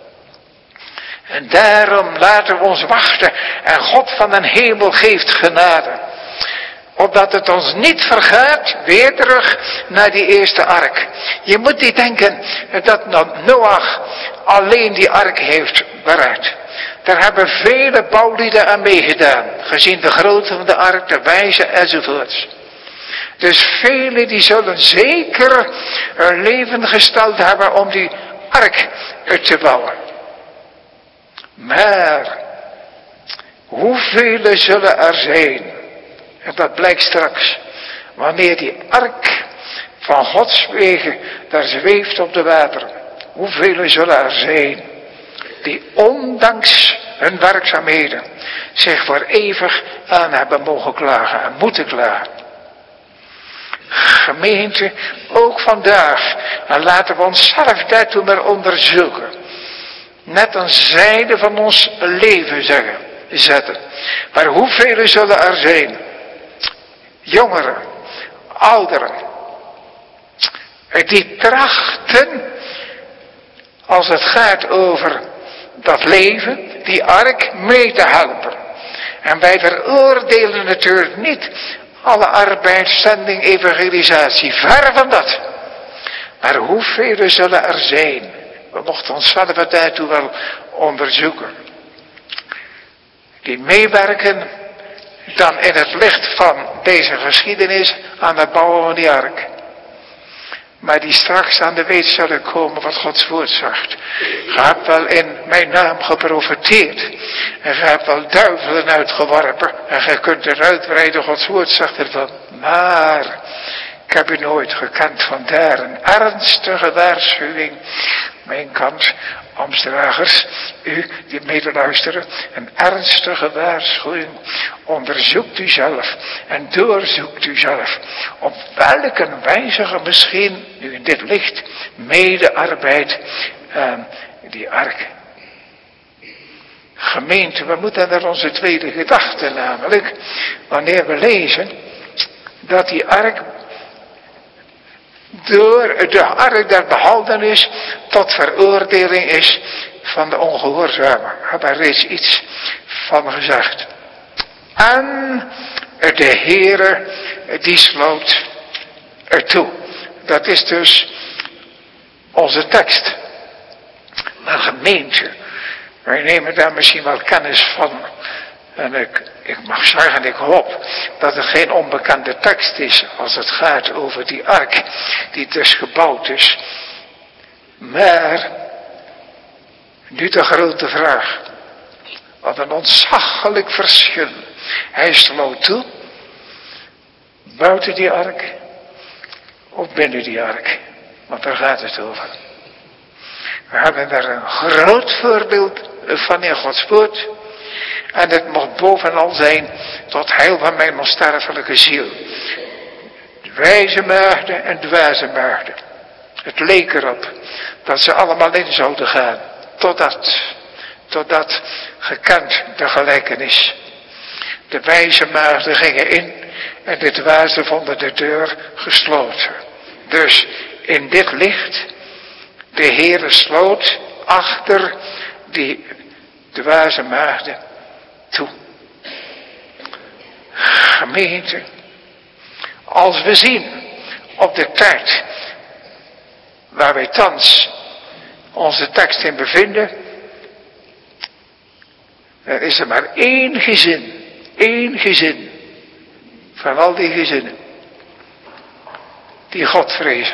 En daarom laten we ons wachten en God van de hemel geeft genade. Opdat het ons niet vergaat, weer terug naar die eerste ark. Je moet niet denken dat Noach alleen die ark heeft bereid. Daar hebben vele bouwlieden aan meegedaan. Gezien de grootte van de ark, de wijze enzovoorts. Dus velen die zullen zeker hun leven gesteld hebben om die ark te bouwen. Maar, hoeveel zullen er zijn? En dat blijkt straks. Wanneer die ark van Gods wegen daar zweeft op de wateren. Hoeveel zullen er zijn die ondanks hun werkzaamheden zich voor eeuwig aan hebben mogen klagen en moeten klagen. Gemeente, ook vandaag, en laten we onszelf daartoe maar onderzoeken. Net een zijde van ons leven zetten. Maar hoeveel zullen er zijn? Jongeren, ouderen, die trachten, als het gaat over dat leven, die ark mee te helpen. En wij veroordelen natuurlijk niet alle arbeid, zending, evangelisatie, ver van dat. Maar hoeveel zullen er zijn? We mochten onszelf daartoe wel onderzoeken. Die meewerken dan in het licht van deze geschiedenis aan het bouwen van die ark. Maar die straks aan de weet zullen komen wat Gods woord zegt. Ge hebt wel in mijn naam geprofeteerd. En ge hebt wel duivelen uitgeworpen. En ge kunt het uitbreiden, Gods woord zegt ervan. Maar ik heb u nooit gekend, vandaar een ernstige waarschuwing. Mijn kant, ambtsdragers, u die medeluisteren, een ernstige waarschuwing. Onderzoekt u zelf en doorzoekt u zelf. Op welke wijze ge misschien, nu in dit licht, medearbeidt aan die ark. Gemeente, we moeten naar onze tweede gedachte, namelijk wanneer we lezen dat die ark door de ark der behoudenis tot veroordeling is van de ongehoorzamen. Ik heb er reeds iets van gezegd. En de Heere die sloot ertoe. Dat is dus onze tekst. Maar gemeente, wij nemen daar misschien wel kennis van. En ik mag zeggen, ik hoop dat het geen onbekende tekst is als het gaat over die ark die dus gebouwd is. Maar, nu de grote vraag. Wat een ontzaglijk verschil. Hij sloot toe, buiten die ark, of binnen die ark. Want daar gaat het over. We hebben daar een groot voorbeeld van in Gods woord. En het mocht bovenal zijn tot heil van mijn onsterfelijke ziel. De wijze maagden en dwaze maagden. Het leek erop dat ze allemaal in zouden gaan. Totdat gekend de gelijkenis. De wijze maagden gingen in en de dwazen vonden de deur gesloten. Dus in dit licht, de Heere sloot achter die dwaze maagden toe. Gemeente, als we zien op de tijd waar wij thans onze tekst in bevinden, dan is er maar één gezin van al die gezinnen die God vrezen.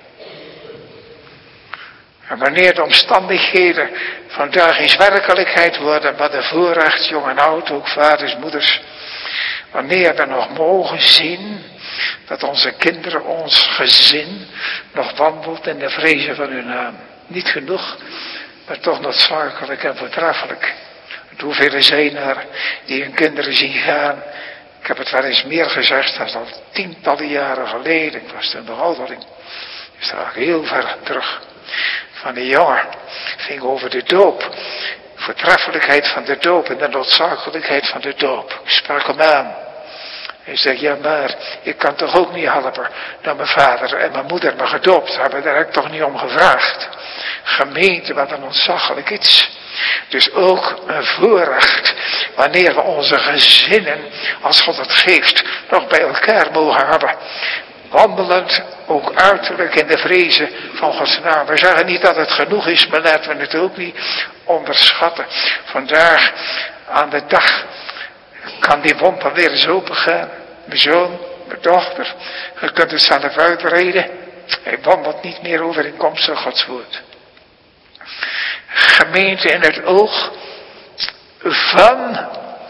En wanneer de omstandigheden vandaag eens werkelijkheid worden, wat een voorrecht, jong en oud, ook vaders, moeders, wanneer we nog mogen zien dat onze kinderen, ons gezin, nog wandelt in de vrezen van uw naam. Niet genoeg, maar toch noodzakelijk en voortreffelijk. Hoeveel zijn er die hun kinderen zien gaan? Ik heb het wel eens meer gezegd, dat is al tientallen jaren geleden. Ik was toen nog ouderling. Dus dat lag heel ver terug. Van die jongen ging over de doop. Voortreffelijkheid van de doop en de noodzakelijkheid van de doop. Ik sprak hem aan. Hij zegt, ja maar, ik kan toch ook niet helpen dat mijn vader en mijn moeder me gedoopt hebben. Daar heb ik toch niet om gevraagd. Gemeente, wat een ontzaglijk iets. Dus ook een voorrecht wanneer we onze gezinnen, als God het geeft, nog bij elkaar mogen hebben. Wandelend, ook uiterlijk in de vrezen van Gods naam. We zeggen niet dat het genoeg is, maar laten we het ook niet onderschatten. Vandaag aan de dag kan die wond dan weer eens open gaan. Mijn zoon, mijn dochter, je kunt het zelf uitreden. Hij wandelt niet meer overeenkomstig Gods woord. Gemeente in het oog van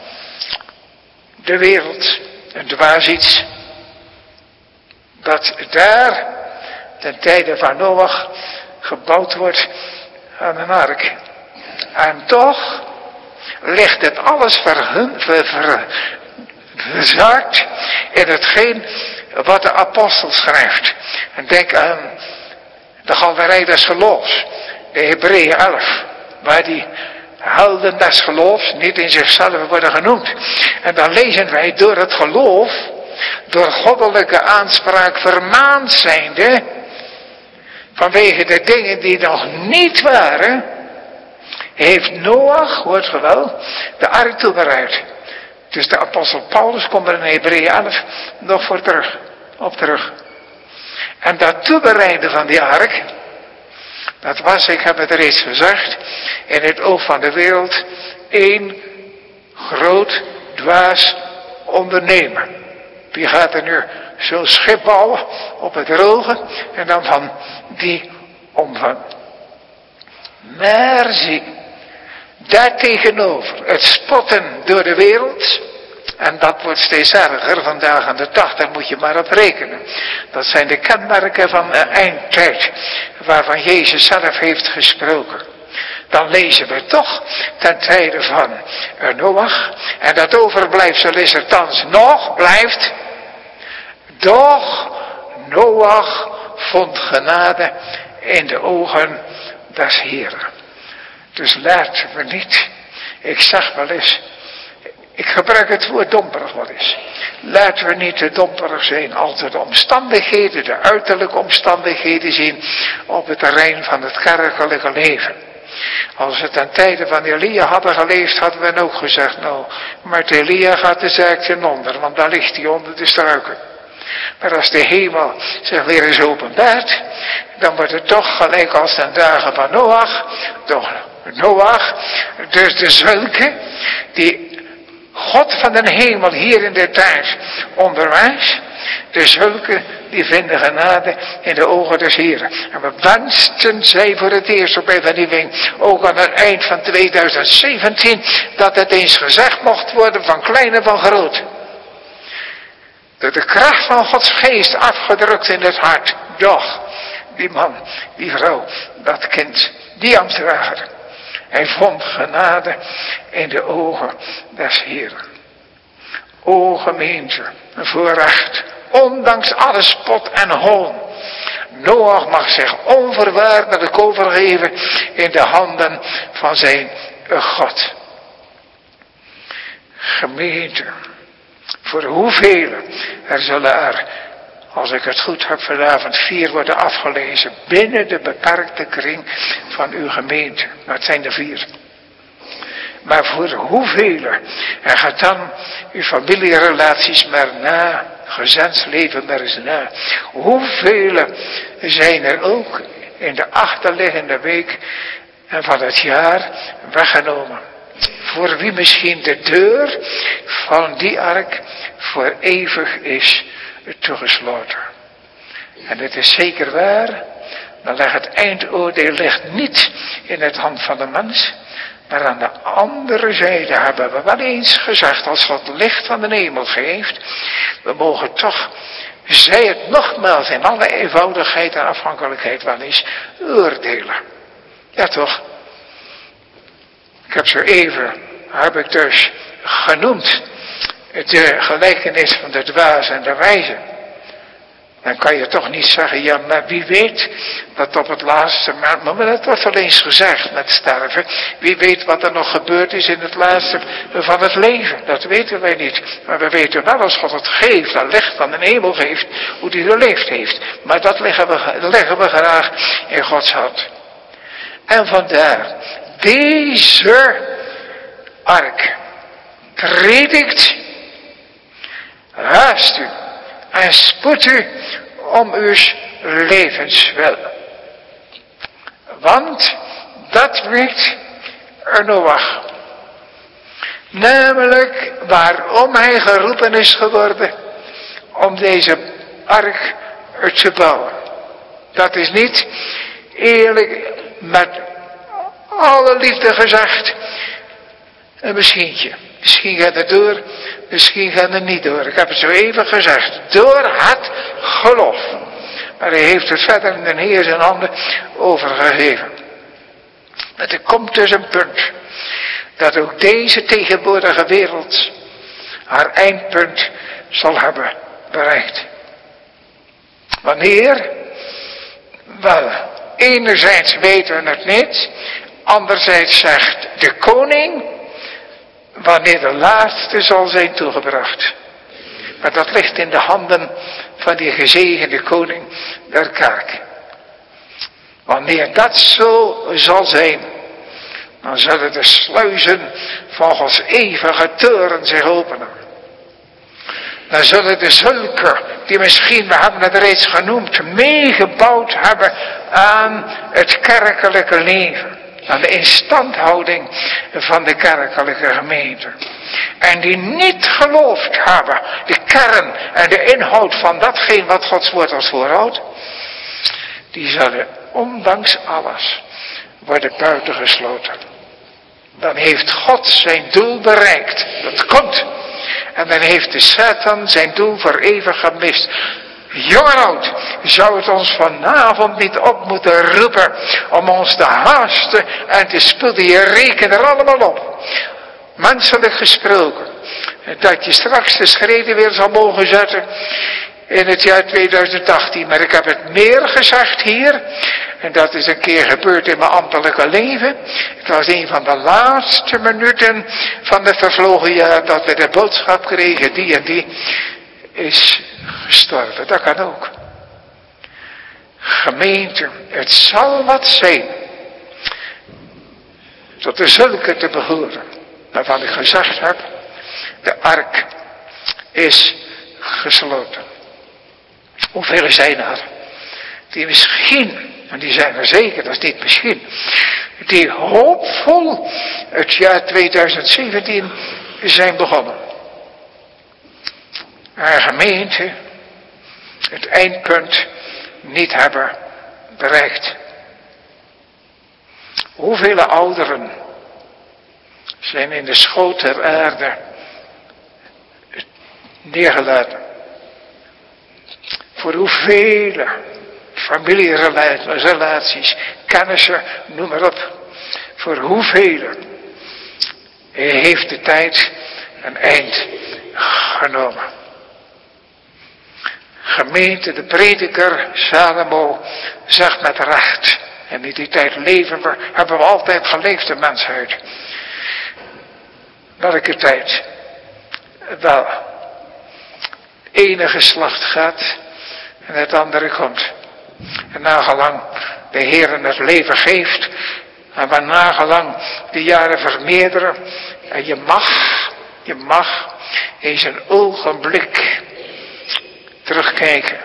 de wereld. Een dwaas iets. Dat daar ten tijde van Noach gebouwd wordt aan een ark. En toch ligt het alles verzakt in hetgeen wat de apostel schrijft. En denk aan de galerij des geloofs. De Hebreeën 11. Waar die helden des geloofs niet in zichzelf worden genoemd. En dan lezen wij door het geloof, door goddelijke aanspraak vermaand zijnde, vanwege de dingen die nog niet waren, heeft Noach, hoort ge wel, de ark toebereid. Dus de apostel Paulus komt er in Hebreeën 11 nog op terug. En dat toebereiden van die ark, dat was, ik heb het reeds gezegd, in het oog van de wereld één groot dwaas ondernemen. Wie gaat er nu zo'n schip bouwen op het droge en dan van die omvang. Maar zie, daartegenover het spotten door de wereld, en dat wordt steeds erger vandaag aan de dag, daar moet je maar op rekenen. Dat zijn de kenmerken van de eindtijd, waarvan Jezus zelf heeft gesproken. Dan lezen we toch ten tijde van Noach, en dat overblijfsel is er thans nog, blijft. Doch Noach vond genade in de ogen des Heren. Dus laten we niet Ik zeg wel eens, ik gebruik het woord domperig wel eens. Laten we niet te domperig zijn als de omstandigheden, de uiterlijke omstandigheden zien op het terrein van het kerkelijke leven. Als we ten tijde van Elia hadden geleefd, hadden we ook gezegd, nou, met Elia gaat de zaak ten onder, want dan ligt hij onder de struiken. Maar als de hemel zich weer eens openbaart, dan wordt het toch gelijk als ten dagen van Noach, dus de zulke die God van de hemel hier in de tijd onderwijst, de zulke die vinden genade in de ogen des Heren. En we wensten zij voor het eerst op vernieuwing, ook aan het eind van 2017, dat het eens gezegd mocht worden van klein en van groot. Door de kracht van Gods geest afgedrukt in het hart. Doch, die man, die vrouw, dat kind, die ambtenaar. Hij vond genade in de ogen des Heren. O gemeente, een voorrecht, ondanks alle spot en hoon. Noach mag zich onvoorwaardelijk overgeven in de handen van zijn God. Gemeente, voor hoeveel er zullen er, als ik het goed heb vanavond, 4 worden afgelezen binnen de beperkte kring van uw gemeente. Maar het zijn er 4. Maar voor hoeveel en gaat dan uw familierelaties maar na, gezinsleven maar eens na. Hoeveel zijn er ook in de achterliggende week en van het jaar weggenomen. Voor wie misschien de deur van die ark voor eeuwig is toegesloten. En het is zeker waar, dan ligt het eindoordeel ligt niet in het hand van de mens, maar aan de andere zijde hebben we wel eens gezegd, als God licht van de hemel geeft, we mogen toch, zij het nogmaals in alle eenvoudigheid en afhankelijkheid wel eens oordelen. Ja toch? Ik heb zo even, heb ik dus genoemd, de gelijkenis van de dwaas en de wijze. Dan kan je toch niet zeggen, ja, maar wie weet dat op het laatste moment, maar dat wordt wel eens gezegd met sterven, wie weet wat er nog gebeurd is in het laatste van het leven. Dat weten wij niet. Maar we weten wel, als God het geeft, dat licht van de hemel geeft, hoe hij geleefd heeft. Maar dat leggen we graag in Gods hand. En vandaar, deze ark predikt, haast u en spoed u om uw levenswil. Want dat weet er Noach. Namelijk waarom hij geroepen is geworden om deze ark te bouwen. Dat is niet eerlijk met alle liefde gezegd een misschientje. Misschien gaat het door, misschien gaat het niet door. Ik heb het zo even gezegd. Door het geloof. Maar hij heeft het verder in de Heer zijn handen overgegeven. Maar er komt dus een punt. Dat ook deze tegenwoordige wereld haar eindpunt zal hebben bereikt. Wanneer? Wel, enerzijds weten we het niet. Anderzijds zegt de koning, wanneer de laatste zal zijn toegebracht. Maar dat ligt in de handen van die gezegende koning der kerk. Wanneer dat zo zal zijn, dan zullen de sluizen van Gods eeuwige toren zich openen. Dan zullen de zulken, die misschien, we hebben het reeds genoemd, meegebouwd hebben aan het kerkelijke leven. Aan de instandhouding van de kerkelijke gemeente. En die niet geloofd hebben, de kern en de inhoud van datgene wat Gods woord ons voorhoudt, die zullen ondanks alles worden buitengesloten. Dan heeft God zijn doel bereikt. Dat komt. En dan heeft de Satan zijn doel voor eeuwig gemist. Jong en oud, zou het ons vanavond niet op moeten roepen om ons te haasten en te spoeden. Je rekent er allemaal op. Menselijk gesproken. Dat je straks de schreden weer zal mogen zetten in het jaar 2018. Maar ik heb het meer gezegd hier. En dat is een keer gebeurd in mijn ambtelijke leven. Het was een van de laatste minuten van het vervlogen jaar dat we de boodschap kregen, die en die is gestorven. Dat kan ook. Gemeente, het zal wat zijn tot de zulke te behoren, waarvan ik gezegd heb, de ark is gesloten. Hoeveel zijn er die misschien, en die zijn er zeker, dat is niet misschien, die hoopvol het jaar 2017 zijn begonnen. Maar gemeente, het eindpunt niet hebben bereikt. Hoeveel ouderen zijn in de schoot der aarde neergelaten? Voor hoeveel familierelaties, kennissen, noem maar op. Voor hoeveel heeft de tijd een eind genomen. Gemeente, de prediker Salomo zegt met recht. En in die tijd hebben we altijd geleefd, de mensheid. Welke tijd? Wel, het ene geslacht gaat en het andere komt. En nagelang de Heer het leven geeft, en waar nagelang de jaren vermeerderen, en je mag eens een ogenblik terugkijken.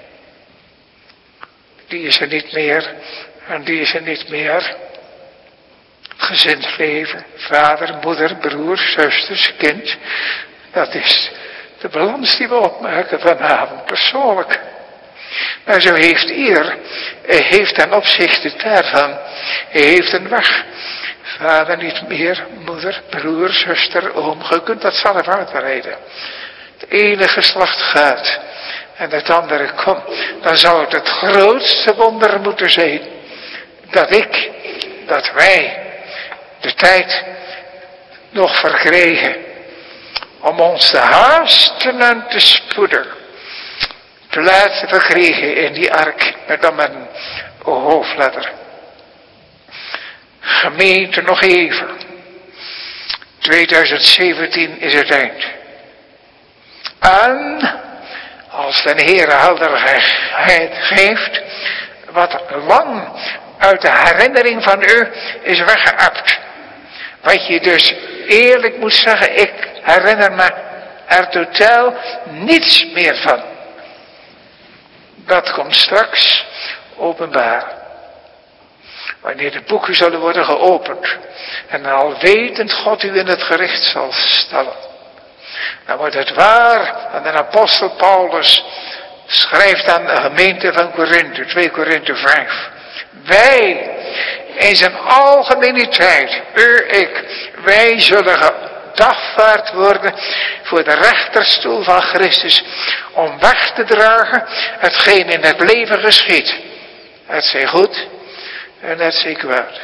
Die is er niet meer. En die is er niet meer. Gezinsleven, vader, moeder, broer, zusters, kind. Dat is de balans die we opmaken vanavond, persoonlijk. Maar zo heeft ieder, heeft ten opzichte daarvan, heeft een weg. Vader niet meer, moeder, broer, zuster, oom, je kunt dat zelf uitrijden. Het ene geslacht gaat en het andere komt. Dan zou het het grootste wonder moeten zijn. Dat wij de tijd nog verkregen om ons te haasten en te spoeden. Te laten verkregen in die ark met dan met een hoofdletter. Gemeente nog even. 2017 is het eind. En als de Heer helderheid geeft, wat lang uit de herinnering van u is weggeëpt. Wat je dus eerlijk moet zeggen, ik herinner me er totaal niets meer van. Dat komt straks openbaar. Wanneer de boeken zullen worden geopend. En alwetend God u in het gericht zal stellen. Dan wordt het waar. En de apostel Paulus schrijft aan de gemeente van Korinthe, 2 Korinthe 5. Wij, in zijn algemeniteit, ik, wij zullen gedagvaard worden voor de rechterstoel van Christus, om weg te dragen hetgeen in het leven geschiet. Het zij goed en het zij kwaad.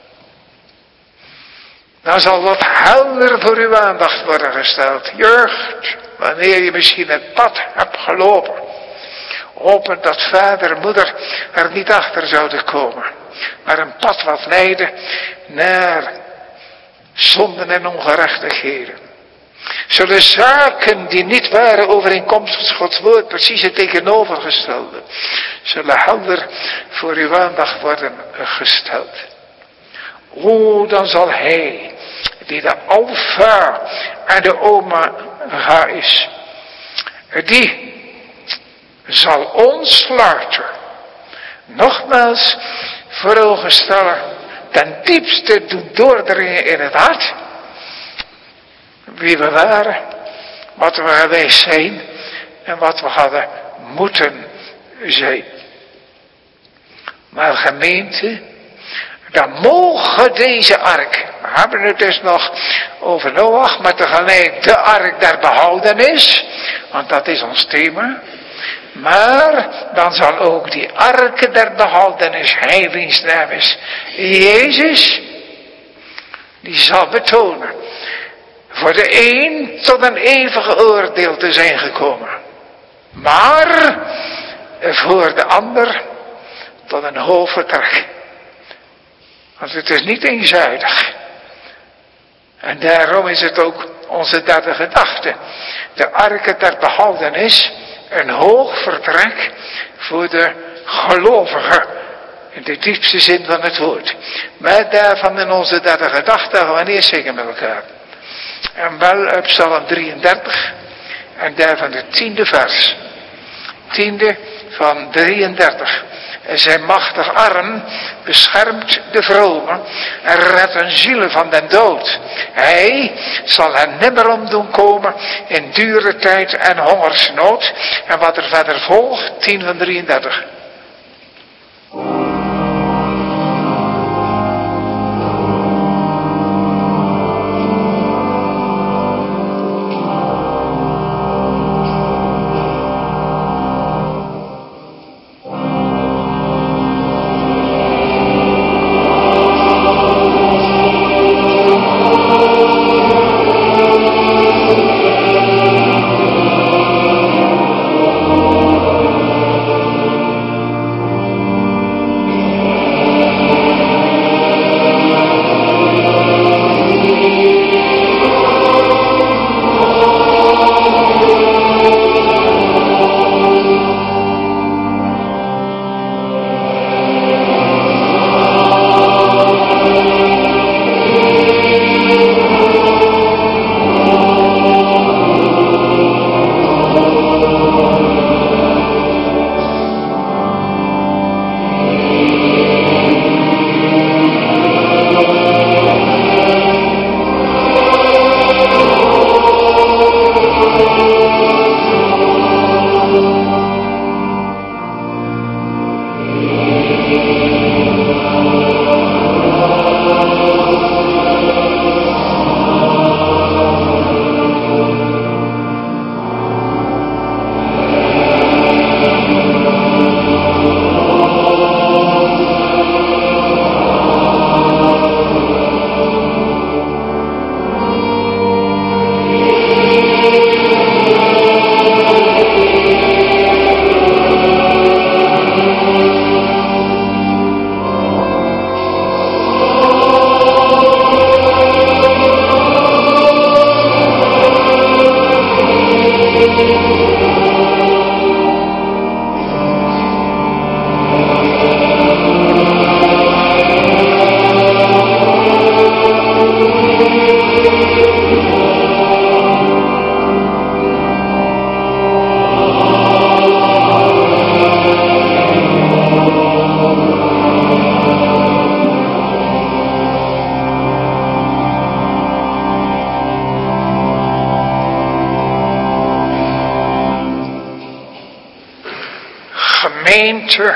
Dan zal wat helder voor uw aandacht worden gesteld. Jeugd, wanneer je misschien het pad hebt gelopen. Hopend dat vader en moeder er niet achter zouden komen. Maar een pad wat leidde naar zonden en ongerechtigheden. Zullen zaken die niet waren overeenkomstig met Gods woord, precies het tegenovergestelde, zullen helder voor uw aandacht worden gesteld. O, dan zal hij, die de Alpha en de Omega is, die zal ons later nogmaals voor ogen stellen, ten diepste doen doordringen in het hart, wie we waren, wat we geweest zijn en wat we hadden moeten zijn. Maar gemeente, dan mogen deze ark, we hebben het dus nog over Noach, maar tegelijk de ark der behoudenis, want dat is ons thema. Maar dan zal ook die ark der behoudenis, hij wiens naam is Jezus, die zal betonen voor de een tot een eeuwige oordeel te zijn gekomen. Maar voor de ander tot een hoofdvertrek. Want het is niet eenzijdig. En daarom is het ook onze derde gedachte. De arke der behoudenis, een hoog vertrek voor de gelovigen. In de diepste zin van het woord. Maar daarvan in onze derde gedachte gaan we eerst zingen met elkaar. En wel op Psalm 33. En daarvan de 10e vers. 10e van 33. En zijn machtig arm beschermt de vromen en redt hun zielen van den dood. Hij zal hen nimmer om doen komen in dure tijd en hongersnood. En wat er verder volgt, 10 van 33. Gemeente,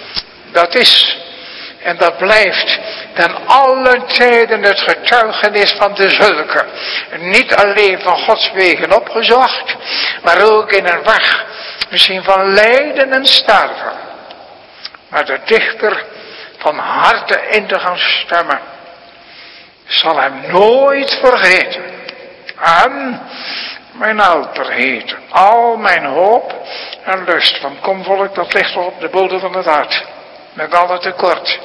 dat is en dat blijft ten alle tijden het getuigenis van de zulke. Niet alleen van Gods wegen opgezocht, maar ook in een weg misschien van lijden en sterven. Maar de dichter van harte in te gaan stemmen, zal hem nooit vergeten. En mijn altaar heet al mijn hoop en lust. Want kom volk, dat ligt wel op de bodem van het hart. Met alle tekort.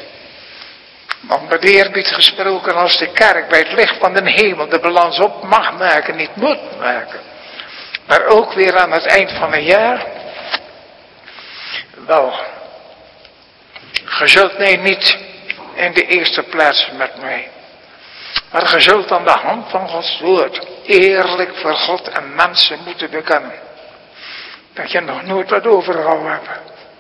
Want met eerbied gesproken, als de kerk bij het licht van de hemel de balans op mag maken, niet moet maken. Maar ook weer aan het eind van het jaar. Wel, ge zult niet in de eerste plaats met mij. Maar ge zult aan de hand van Gods woord eerlijk voor God en mensen moeten bekennen. Dat je nog nooit wat overgehouden hebt.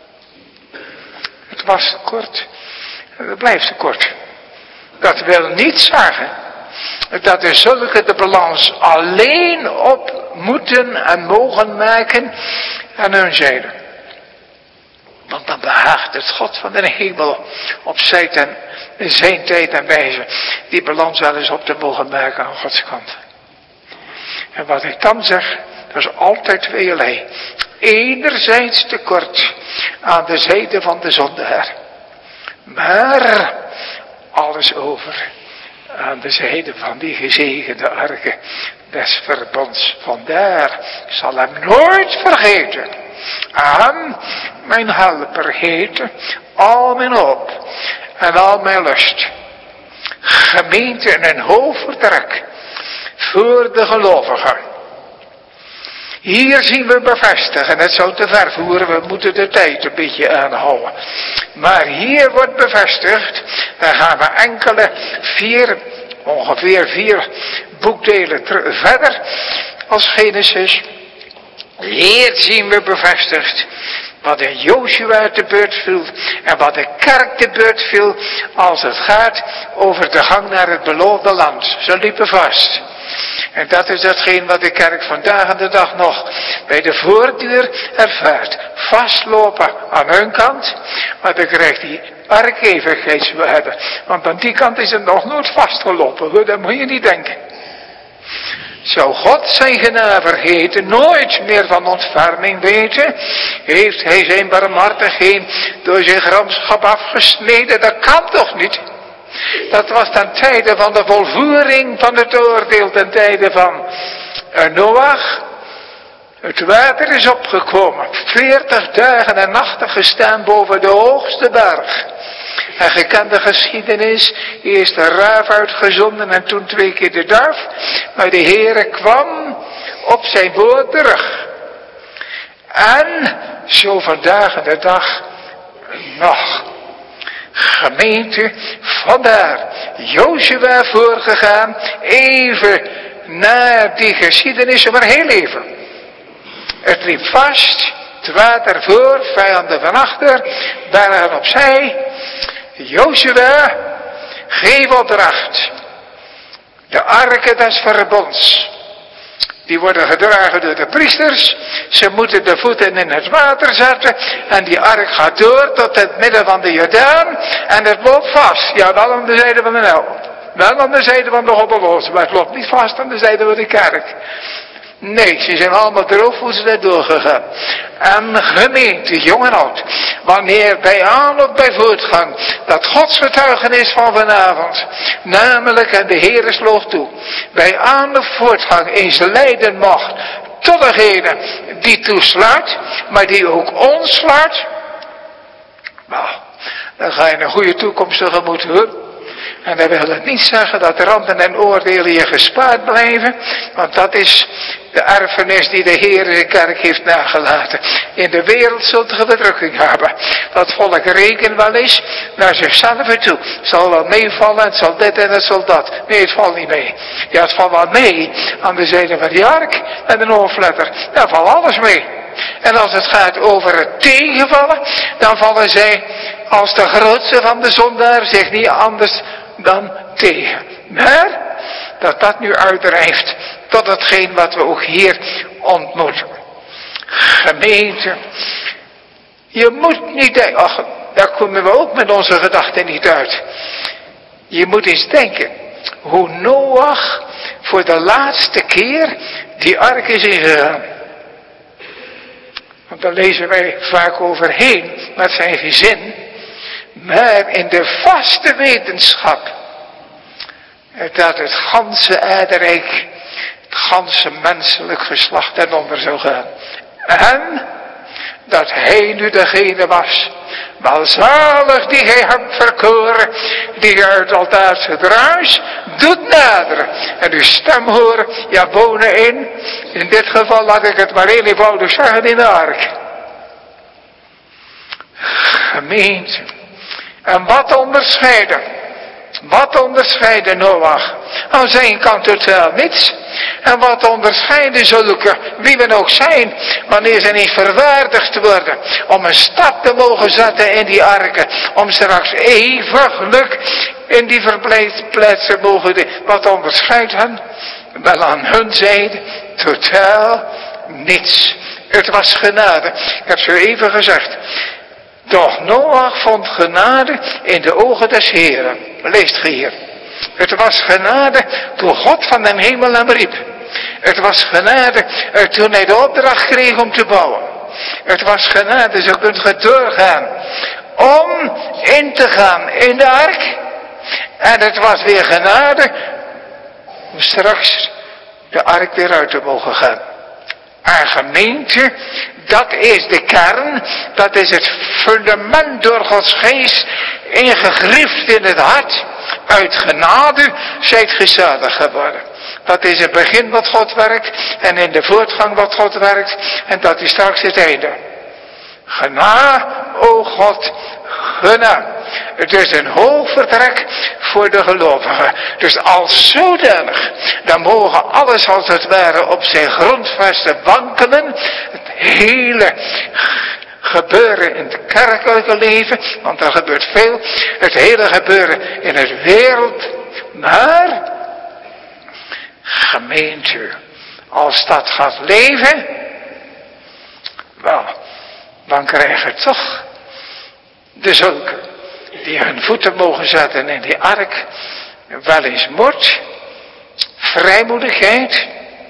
Het was te kort. En het blijft te kort. Dat wil niet zeggen dat de zulke de balans alleen op moeten en mogen maken aan hun zijde. Want dan behaagt het God van de hemel op zijn tijd en wijze die balans wel eens op te mogen maken aan Gods kant. En wat ik dan zeg, dat is altijd tweeërlei. Enerzijds tekort aan de zijde van de zondaar. Maar alles over aan de zijde van die gezegende arke des verbonds. Vandaar, ik zal hem nooit vergeten. mijn helper heten, al mijn hoop en al mijn lust. Gemeente en een hoofdvertrek voor de gelovigen. Hier zien we bevestigen, het zou te ver voeren, we moeten de tijd een beetje aanhouden. Maar hier wordt bevestigd, dan gaan we enkele ongeveer vier boekdelen verder als Genesis. Hier zien we bevestigd wat in Jozua te beurt viel en wat de kerk te beurt viel als het gaat over de gang naar het beloofde land. Ze liepen vast. En dat is datgene wat de kerk vandaag de dag nog bij de voordeur ervaart. Vastlopen aan hun kant, maar dan krijgt die ark eeuwigheidswaarde. Want aan die kant is het nog nooit vastgelopen, dat moet je niet denken. Zou God zijn genade vergeten, nooit meer van ontferming weten? Heeft hij zijn barmhartigheid door zijn gramschap afgesneden? Dat kan toch niet? Dat was ten tijde van de volvoering van het oordeel, ten tijde van Noach. Het water is opgekomen, 40 dagen en nachten gestaan boven de hoogste berg. En gekend de geschiedenis, eerst de raaf uitgezonden en toen 2 keer de duif. Maar de Heere kwam op zijn woord terug. En zo vandaag de dag nog. Gemeente, vandaar Jozua voorgegaan, even na die geschiedenis, maar heel even. Het liep vast, het water voor, vijanden van achter, bergen opzij. Jozua, geef opdracht. De arken des verbonds. Die worden gedragen door de priesters. Ze moeten de voeten in het water zetten. En die ark gaat door tot het midden van de Jordaan. En het loopt vast. Ja, wel aan de zijde van de Nijl. Wel aan de zijde van de Hobbeloos. Maar het loopt niet vast aan de zijde van de kerk. Nee, ze zijn allemaal droog hoe ze daar doorgegaan. En gemeente, jong en oud, wanneer bij aan of bij voortgang, dat Gods getuigenis van vanavond, namelijk en de Heere sloeg toe, bij aan of voortgang eens leiden mocht, tot degene die toesluit, maar die ook ons sluit, nou, dan ga je een goede toekomst tegemoet hoor. En dat wil het niet zeggen dat rampen en oordelen je gespaard blijven. Want dat is de erfenis die de Heer in de kerk heeft nagelaten. In de wereld zult je verdrukking hebben. Dat volk rekent wel eens naar zichzelf toe. Het zal wel meevallen, het zal dit en het zal dat. Nee, het valt niet mee. Ja, het valt wel mee aan de zijde van die ark en de hoofdletter. Daar valt alles mee. En als het gaat over het tegenvallen, dan vallen zij als de grootste van de zondaar zich niet anders dan tegen. Maar dat nu uitdrijft tot hetgeen wat we ook hier ontmoeten. Gemeente, je moet niet denken, ach, daar komen we ook met onze gedachten niet uit. Je moet eens denken hoe Noach voor de laatste keer die ark is ingegaan. Want daar lezen wij vaak overheen met zijn gezin. Maar in de vaste wetenschap dat het ganse aarderijk, het ganse menselijk geslacht eronder zou gaan. En dat hij nu degene was, welzalig die gij hebt verkoren, die uit altaars gedruis doet naderen. En uw stem horen, ja wonen in dit geval laat ik het maar eenvoudig zeggen, in de ark. Gemeente. En wat onderscheiden Noach? Aan zijn kant totaal niets. En wat onderscheiden zulke, wie we ook zijn, wanneer ze niet verwaardigd worden om een stap te mogen zetten in die arken, om straks eeuwiglijk in die verblijfplaatsen mogen. Wat onderscheidt hen? Wel aan hun zijde totaal niets. Het was genade. Ik heb zo even gezegd. Doch Noach vond genade in de ogen des Heeren. Leest ge hier. Het was genade toen God van de hemel hem riep. Het was genade toen hij de opdracht kreeg om te bouwen. Het was genade, zo kunt je doorgaan, om in te gaan in de ark. En het was weer genade om straks de ark weer uit te mogen gaan. En gemeente, dat is de kern, dat is het fundament door Gods geest ingegrift in het hart. Uit genade zijt gezaligd geworden. Dat is het begin wat God werkt en in de voortgang wat God werkt en dat is straks het einde. Genade, o God, genade. Het is een hoogvertrek voor de gelovigen. Dus als zodanig, dan mogen alles als het ware op zijn grondvesten wankelen. Het hele gebeuren in het kerkelijke leven, want er gebeurt veel. Het hele gebeuren in het wereld. Maar, gemeente, als dat gaat leven, wel, dan krijgen toch de zulken die hun voeten mogen zetten in die ark wel eens moed, vrijmoedigheid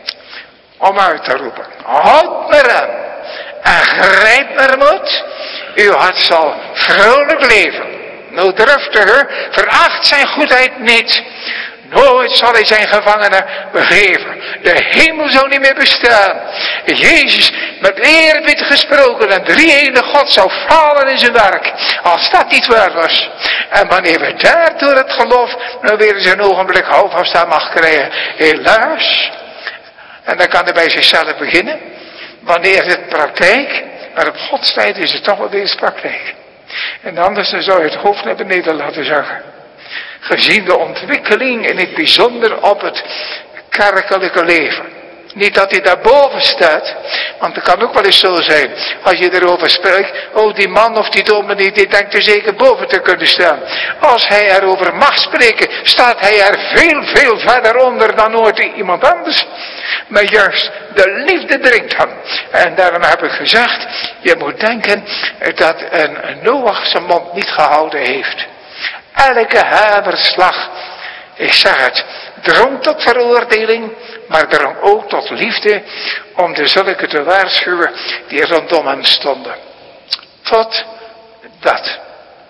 om uit te roepen. Houd maar aan en grijp maar moed. Uw hart zal vrolijk leven. No driftiger, veracht zijn goedheid niet. Nooit zal hij zijn gevangenen begeven. De hemel zou niet meer bestaan. Jezus met eerbied gesproken en drie-ene God zou falen in zijn werk. Als dat niet waar was. En wanneer we daar door het geloof nou weer eens een ogenblik houvast aan mag krijgen. Helaas. En dan kan hij bij zichzelf beginnen. Wanneer is het praktijk. Maar op Gods tijd is het toch wel weer eens praktijk. En anders dan zou je het hoofd naar beneden laten zakken. Gezien de ontwikkeling in het bijzonder op het kerkelijke leven. Niet dat hij daarboven staat, want het kan ook wel eens zo zijn. Als je erover spreekt, oh die man of die dominee, die denkt er zeker boven te kunnen staan. Als hij erover mag spreken, staat hij er veel verder onder dan ooit iemand anders. Maar juist, de liefde dringt hem. En daarom heb ik gezegd, je moet denken dat een Noach zijn mond niet gehouden heeft. Elke hamerslag, ik zeg het, drong tot veroordeling, maar drong ook tot liefde om de zulke te waarschuwen die rondom hem stonden. Tot dat.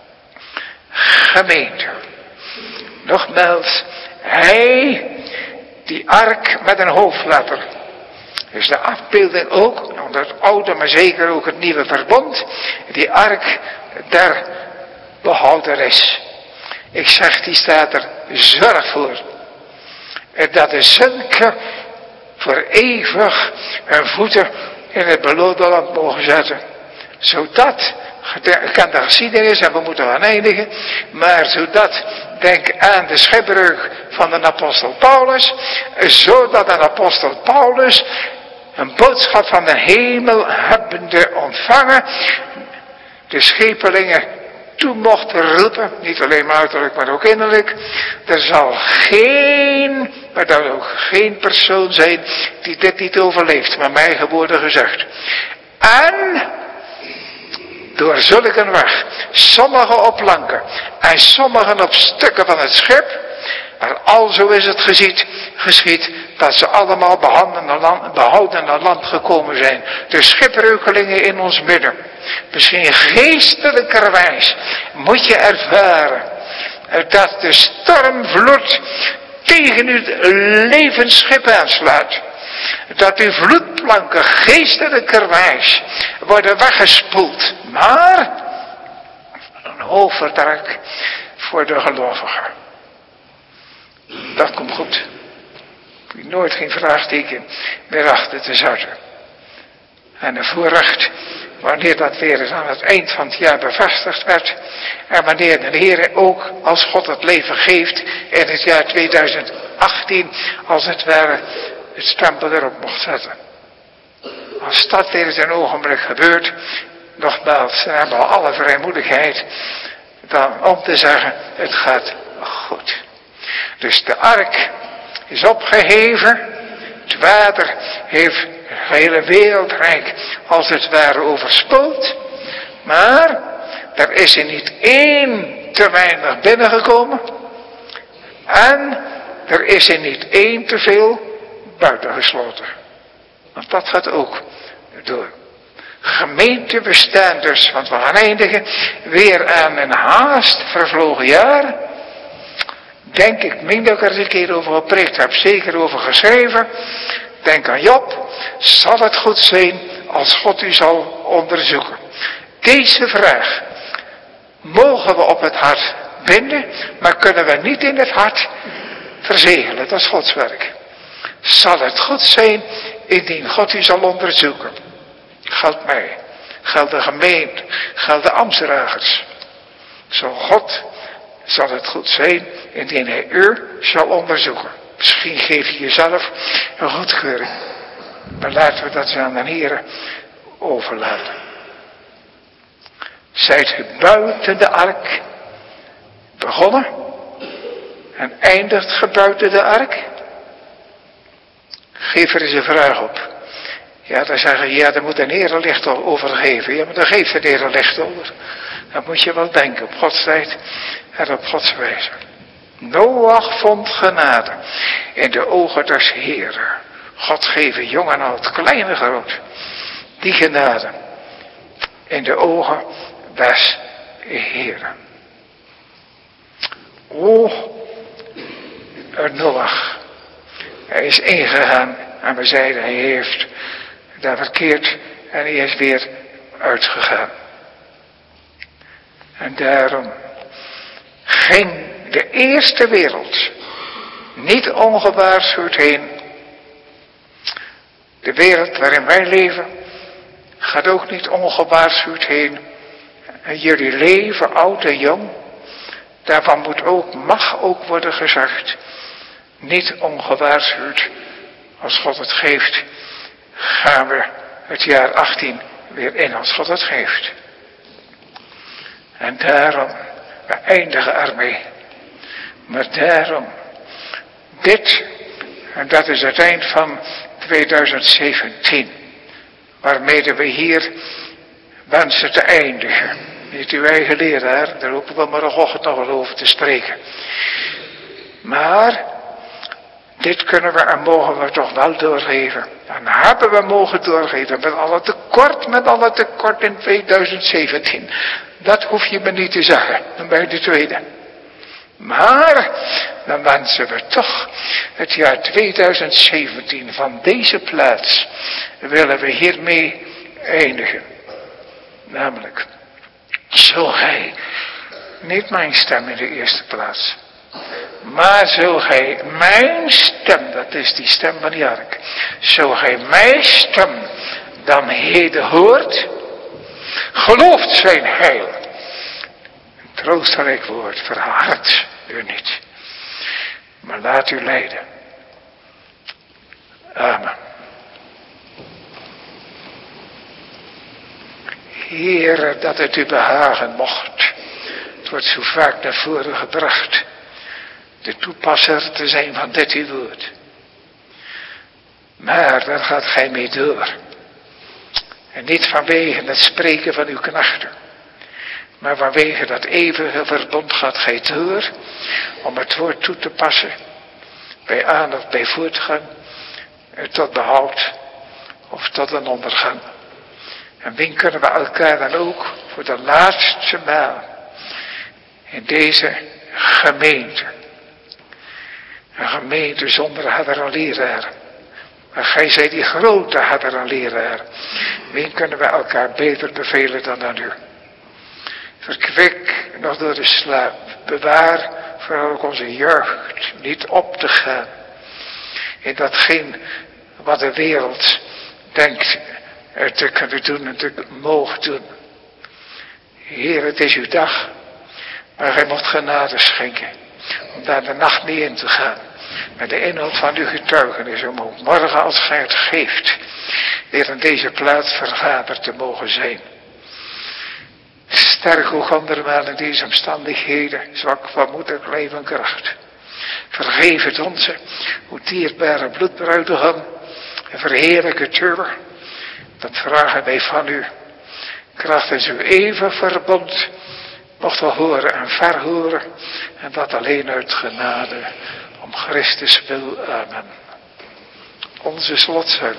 Gemeente. Nogmaals, hij, die ark met een hoofdletter, is de afbeelding ook, onder het oude maar zeker ook het nieuwe verbond, die ark der behouderes. Ik zeg, die staat er zorg voor. En dat de zulke voor eeuwig hun voeten in het beloofde land mogen zetten. Zodat, ik ken de geschiedenis en we moeten gaan eindigen. Maar zodat, denk aan de schipbreuk van de apostel Paulus. Zodat een apostel Paulus een boodschap van de hemel hebbende ontvangen. De schepelingen toe mocht roepen, niet alleen maar uiterlijk, maar ook innerlijk. Er zal geen, maar dan ook geen persoon zijn die dit niet overleeft, maar mij geboren gezegd. En door zulke een weg, sommigen op planken en sommigen op stukken van het schip, maar alzo is het geschied dat ze allemaal behouden naar land gekomen zijn. De schipbreukelingen in ons midden. Misschien geestelijkerwijs moet je ervaren dat de stormvloed tegen uw levensschip aanslaat. Dat uw vloedplanken geestelijkerwijs worden weggespoeld. Maar een hoofdvertrek voor de gelovigen. Dat komt goed. Je nooit geen vraagteken meer achter te zetten. En een voorrecht, wanneer dat weer eens aan het eind van het jaar bevestigd werd. En wanneer de Heer ook, als God het leven geeft, in het jaar 2018, als het ware, het stempel erop mocht zetten. Als dat weer eens een ogenblik gebeurt, nogmaals, dan hebben we alle vrijmoedigheid dan om te zeggen, het gaat goed. Dus de ark is opgeheven. Het water heeft het hele wereldrijk als het ware overspoeld. Maar er is er niet één te weinig binnengekomen. En er is er niet één te veel buitengesloten. Want dat gaat ook door. Gemeente bestaan dus, want we gaan eindigen weer aan een haast vervlogen jaar. Denk ik, meen dat ik er eens een keer over gepreekt heb, zeker over geschreven. Denk aan Job, zal het goed zijn als God u zal onderzoeken? Deze vraag mogen we op het hart binden, maar kunnen we niet in het hart verzegelen. Dat is Gods werk. Zal het goed zijn indien God u zal onderzoeken? Geldt mij, geldt de gemeente, geldt de ambtsdragers. Zal het goed zijn indien hij u zal onderzoeken. Misschien geef je jezelf een goedkeuring. Maar laten we dat aan de Heere overlaten. Zijt u buiten de ark begonnen en eindigt ge buiten de ark? Geef er eens een vraag op. Ja, dan zeggen ja, daar moet de Heere licht over geven. Ja, maar dan geeft de Heere licht over. Dan moet je wel denken op Gods tijd en op Gods wijze. Noach vond genade in de ogen des Heeren. God geven jong en oud, klein en groot. Die genade in de ogen des Heeren. O, Noach. Hij is ingegaan en we zeiden hij heeft daar verkeerd en hij is weer uitgegaan. En daarom ging de eerste wereld niet ongewaarschuwd heen. De wereld waarin wij leven gaat ook niet ongewaarschuwd heen. En jullie leven, oud en jong, daarvan mag ook worden gezegd, niet ongewaarschuwd, als God het geeft, gaan we het jaar 18 weer in als God het geeft. En daarom, we eindigen ermee. Maar daarom, dit, en dat is het eind van 2017, waarmee we hier wensen te eindigen. Niet uw eigen leraar, daar hoeven we morgenochtend nog wel over te spreken. Maar, dit kunnen we en mogen we toch wel doorgeven. Dan hebben we mogen doorgeven met alle tekort in 2017. Dat hoef je me niet te zeggen, dan bij de tweede. Maar, dan wensen we toch het jaar 2017 van deze plaats, willen we hiermee eindigen. Namelijk, zo gij, niet mijn stem in de eerste plaats, maar zo gij mijn stem, dat is die stem van die ark, zo gij mijn stem dan heden hoort, gelooft zijn heil. Een troostrijk woord, verhard u niet, maar laat u leiden. Amen. Heere, dat het u behagen mocht, het wordt zo vaak naar voren gebracht, de toepasser te zijn van dit uw woord. Maar daar gaat gij mee door. En niet vanwege het spreken van uw knechten, maar vanwege dat eeuwige verbond gaat gij door, om het woord toe te passen, bij aan- of bij voortgang, tot behoud of tot een ondergang. En wien kunnen we elkaar dan ook voor de laatste maal in deze gemeente. Een gemeente zonder hadden en leraar. Maar gij zijt die grote hadden en leraar. Wien kunnen we elkaar beter bevelen dan aan u? Verkwik nog door de slaap. Bewaar voor ook onze jeugd niet op te gaan in datgene wat de wereld denkt te kunnen doen en te mogen doen. Heer, het is uw dag, maar gij mocht genade schenken om daar de nacht mee in te gaan met de inhoud van uw getuigenis, om ook morgen als gij het geeft weer in deze plaats vergaderd te mogen zijn. Sterk ook andermaal in deze omstandigheden, zwak van moed en klein van kracht. Vergeef het onze, uw dierbare bloedbruidegom, en verheerlijk het uw. Dat vragen wij van u. Krachtens uw eeuwig verbond mocht we horen en verhoren. En dat alleen uit genade. Om Christus wil. Amen. Onze slotzuil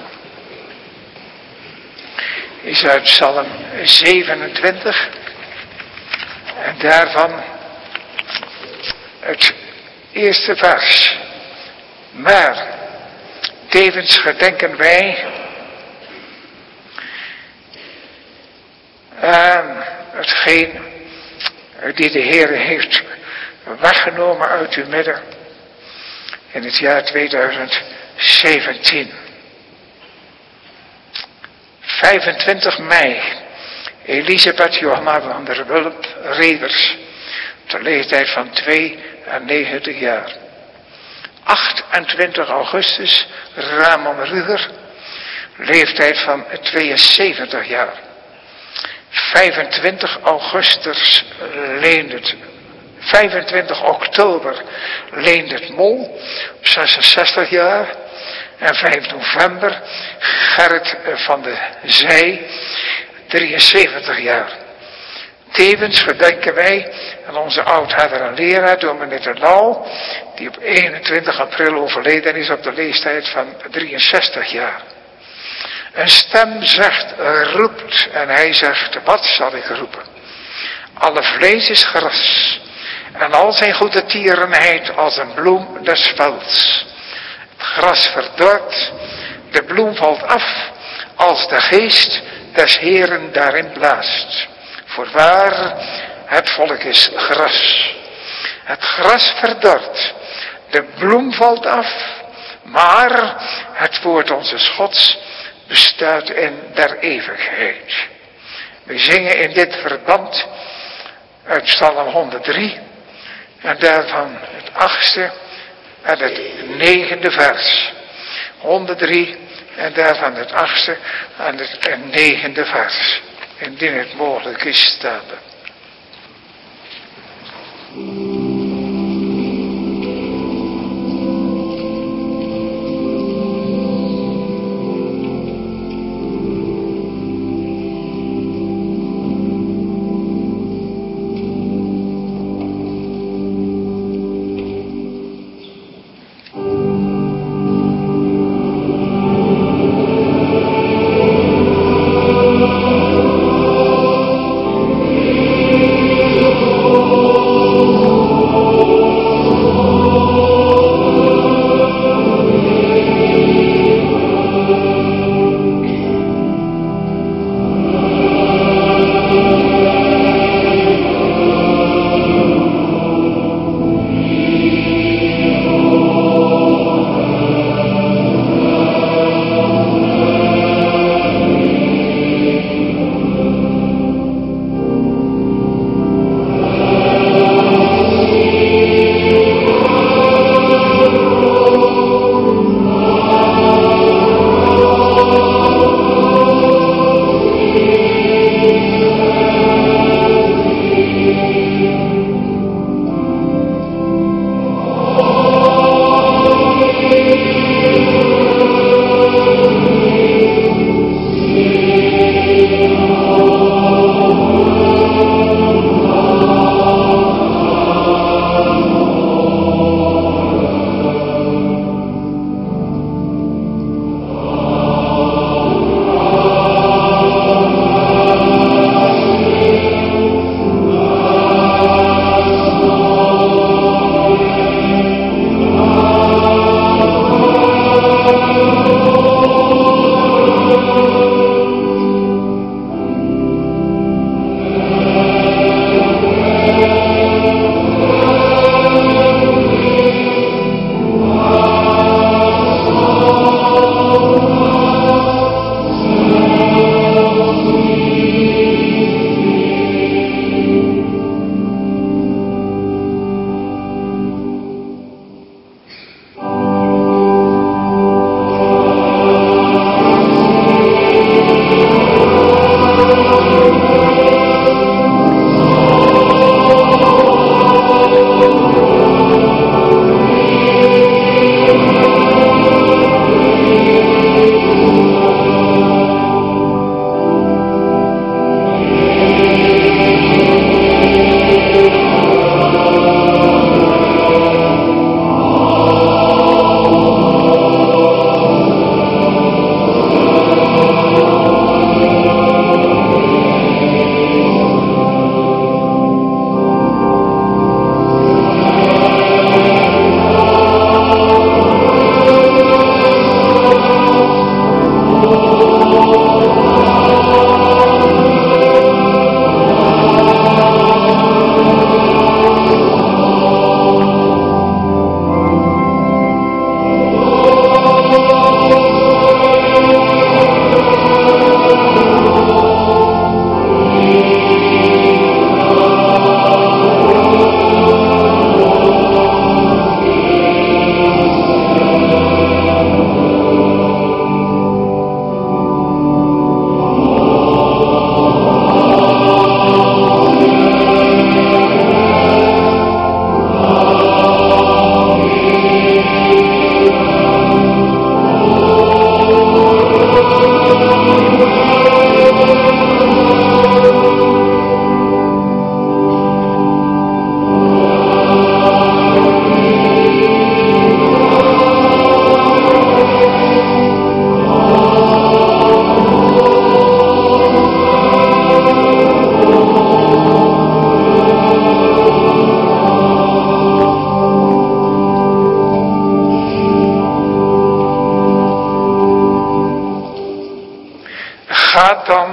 is uit Psalm 27. En daarvan het eerste vers. Maar tevens gedenken wij hetgeen die de Heer heeft weggenomen uit uw midden in het jaar 2017. 25 mei, Elisabeth Johanna van der Wulp Revers, ter leeftijd van 92 jaar. 28 augustus, Ramon Ruger, leeftijd van 72 jaar. 25 oktober Leendert Mol, 66 jaar. En 5 november Gerrit van de Zij, 73 jaar. Tevens gedenken wij aan onze oudherder en leraar, dominee de Lau, die op 21 april overleden is op de leeftijd van 63 jaar. Een stem zegt, roept, en hij zegt, wat zal ik roepen? Alle vlees is gras, en al zijn goede tierenheid als een bloem des velds. Het gras verdort, de bloem valt af, als de geest des Heeren daarin blaast. Voorwaar, het volk is gras. Het gras verdort, de bloem valt af, maar het woord onze Gods bestaat in der eeuwigheid. We zingen in dit verband uit Psalm 103 en daarvan het 8e en het 9e vers. 103 en daarvan het 8e en het 9e vers. Indien het mogelijk is, staat er.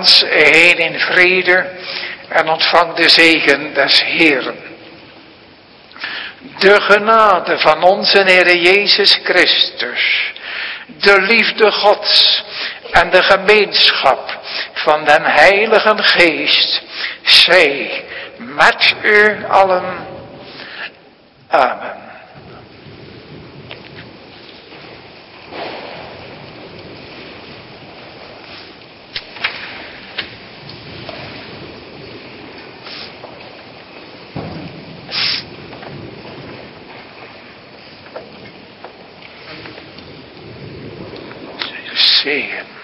althans heen in vrede en ontvang de zegen des Heeren. De genade van onze Heer Jezus Christus, de liefde Gods en de gemeenschap van den Heilige Geest zij met u allen. Amen. Zegen.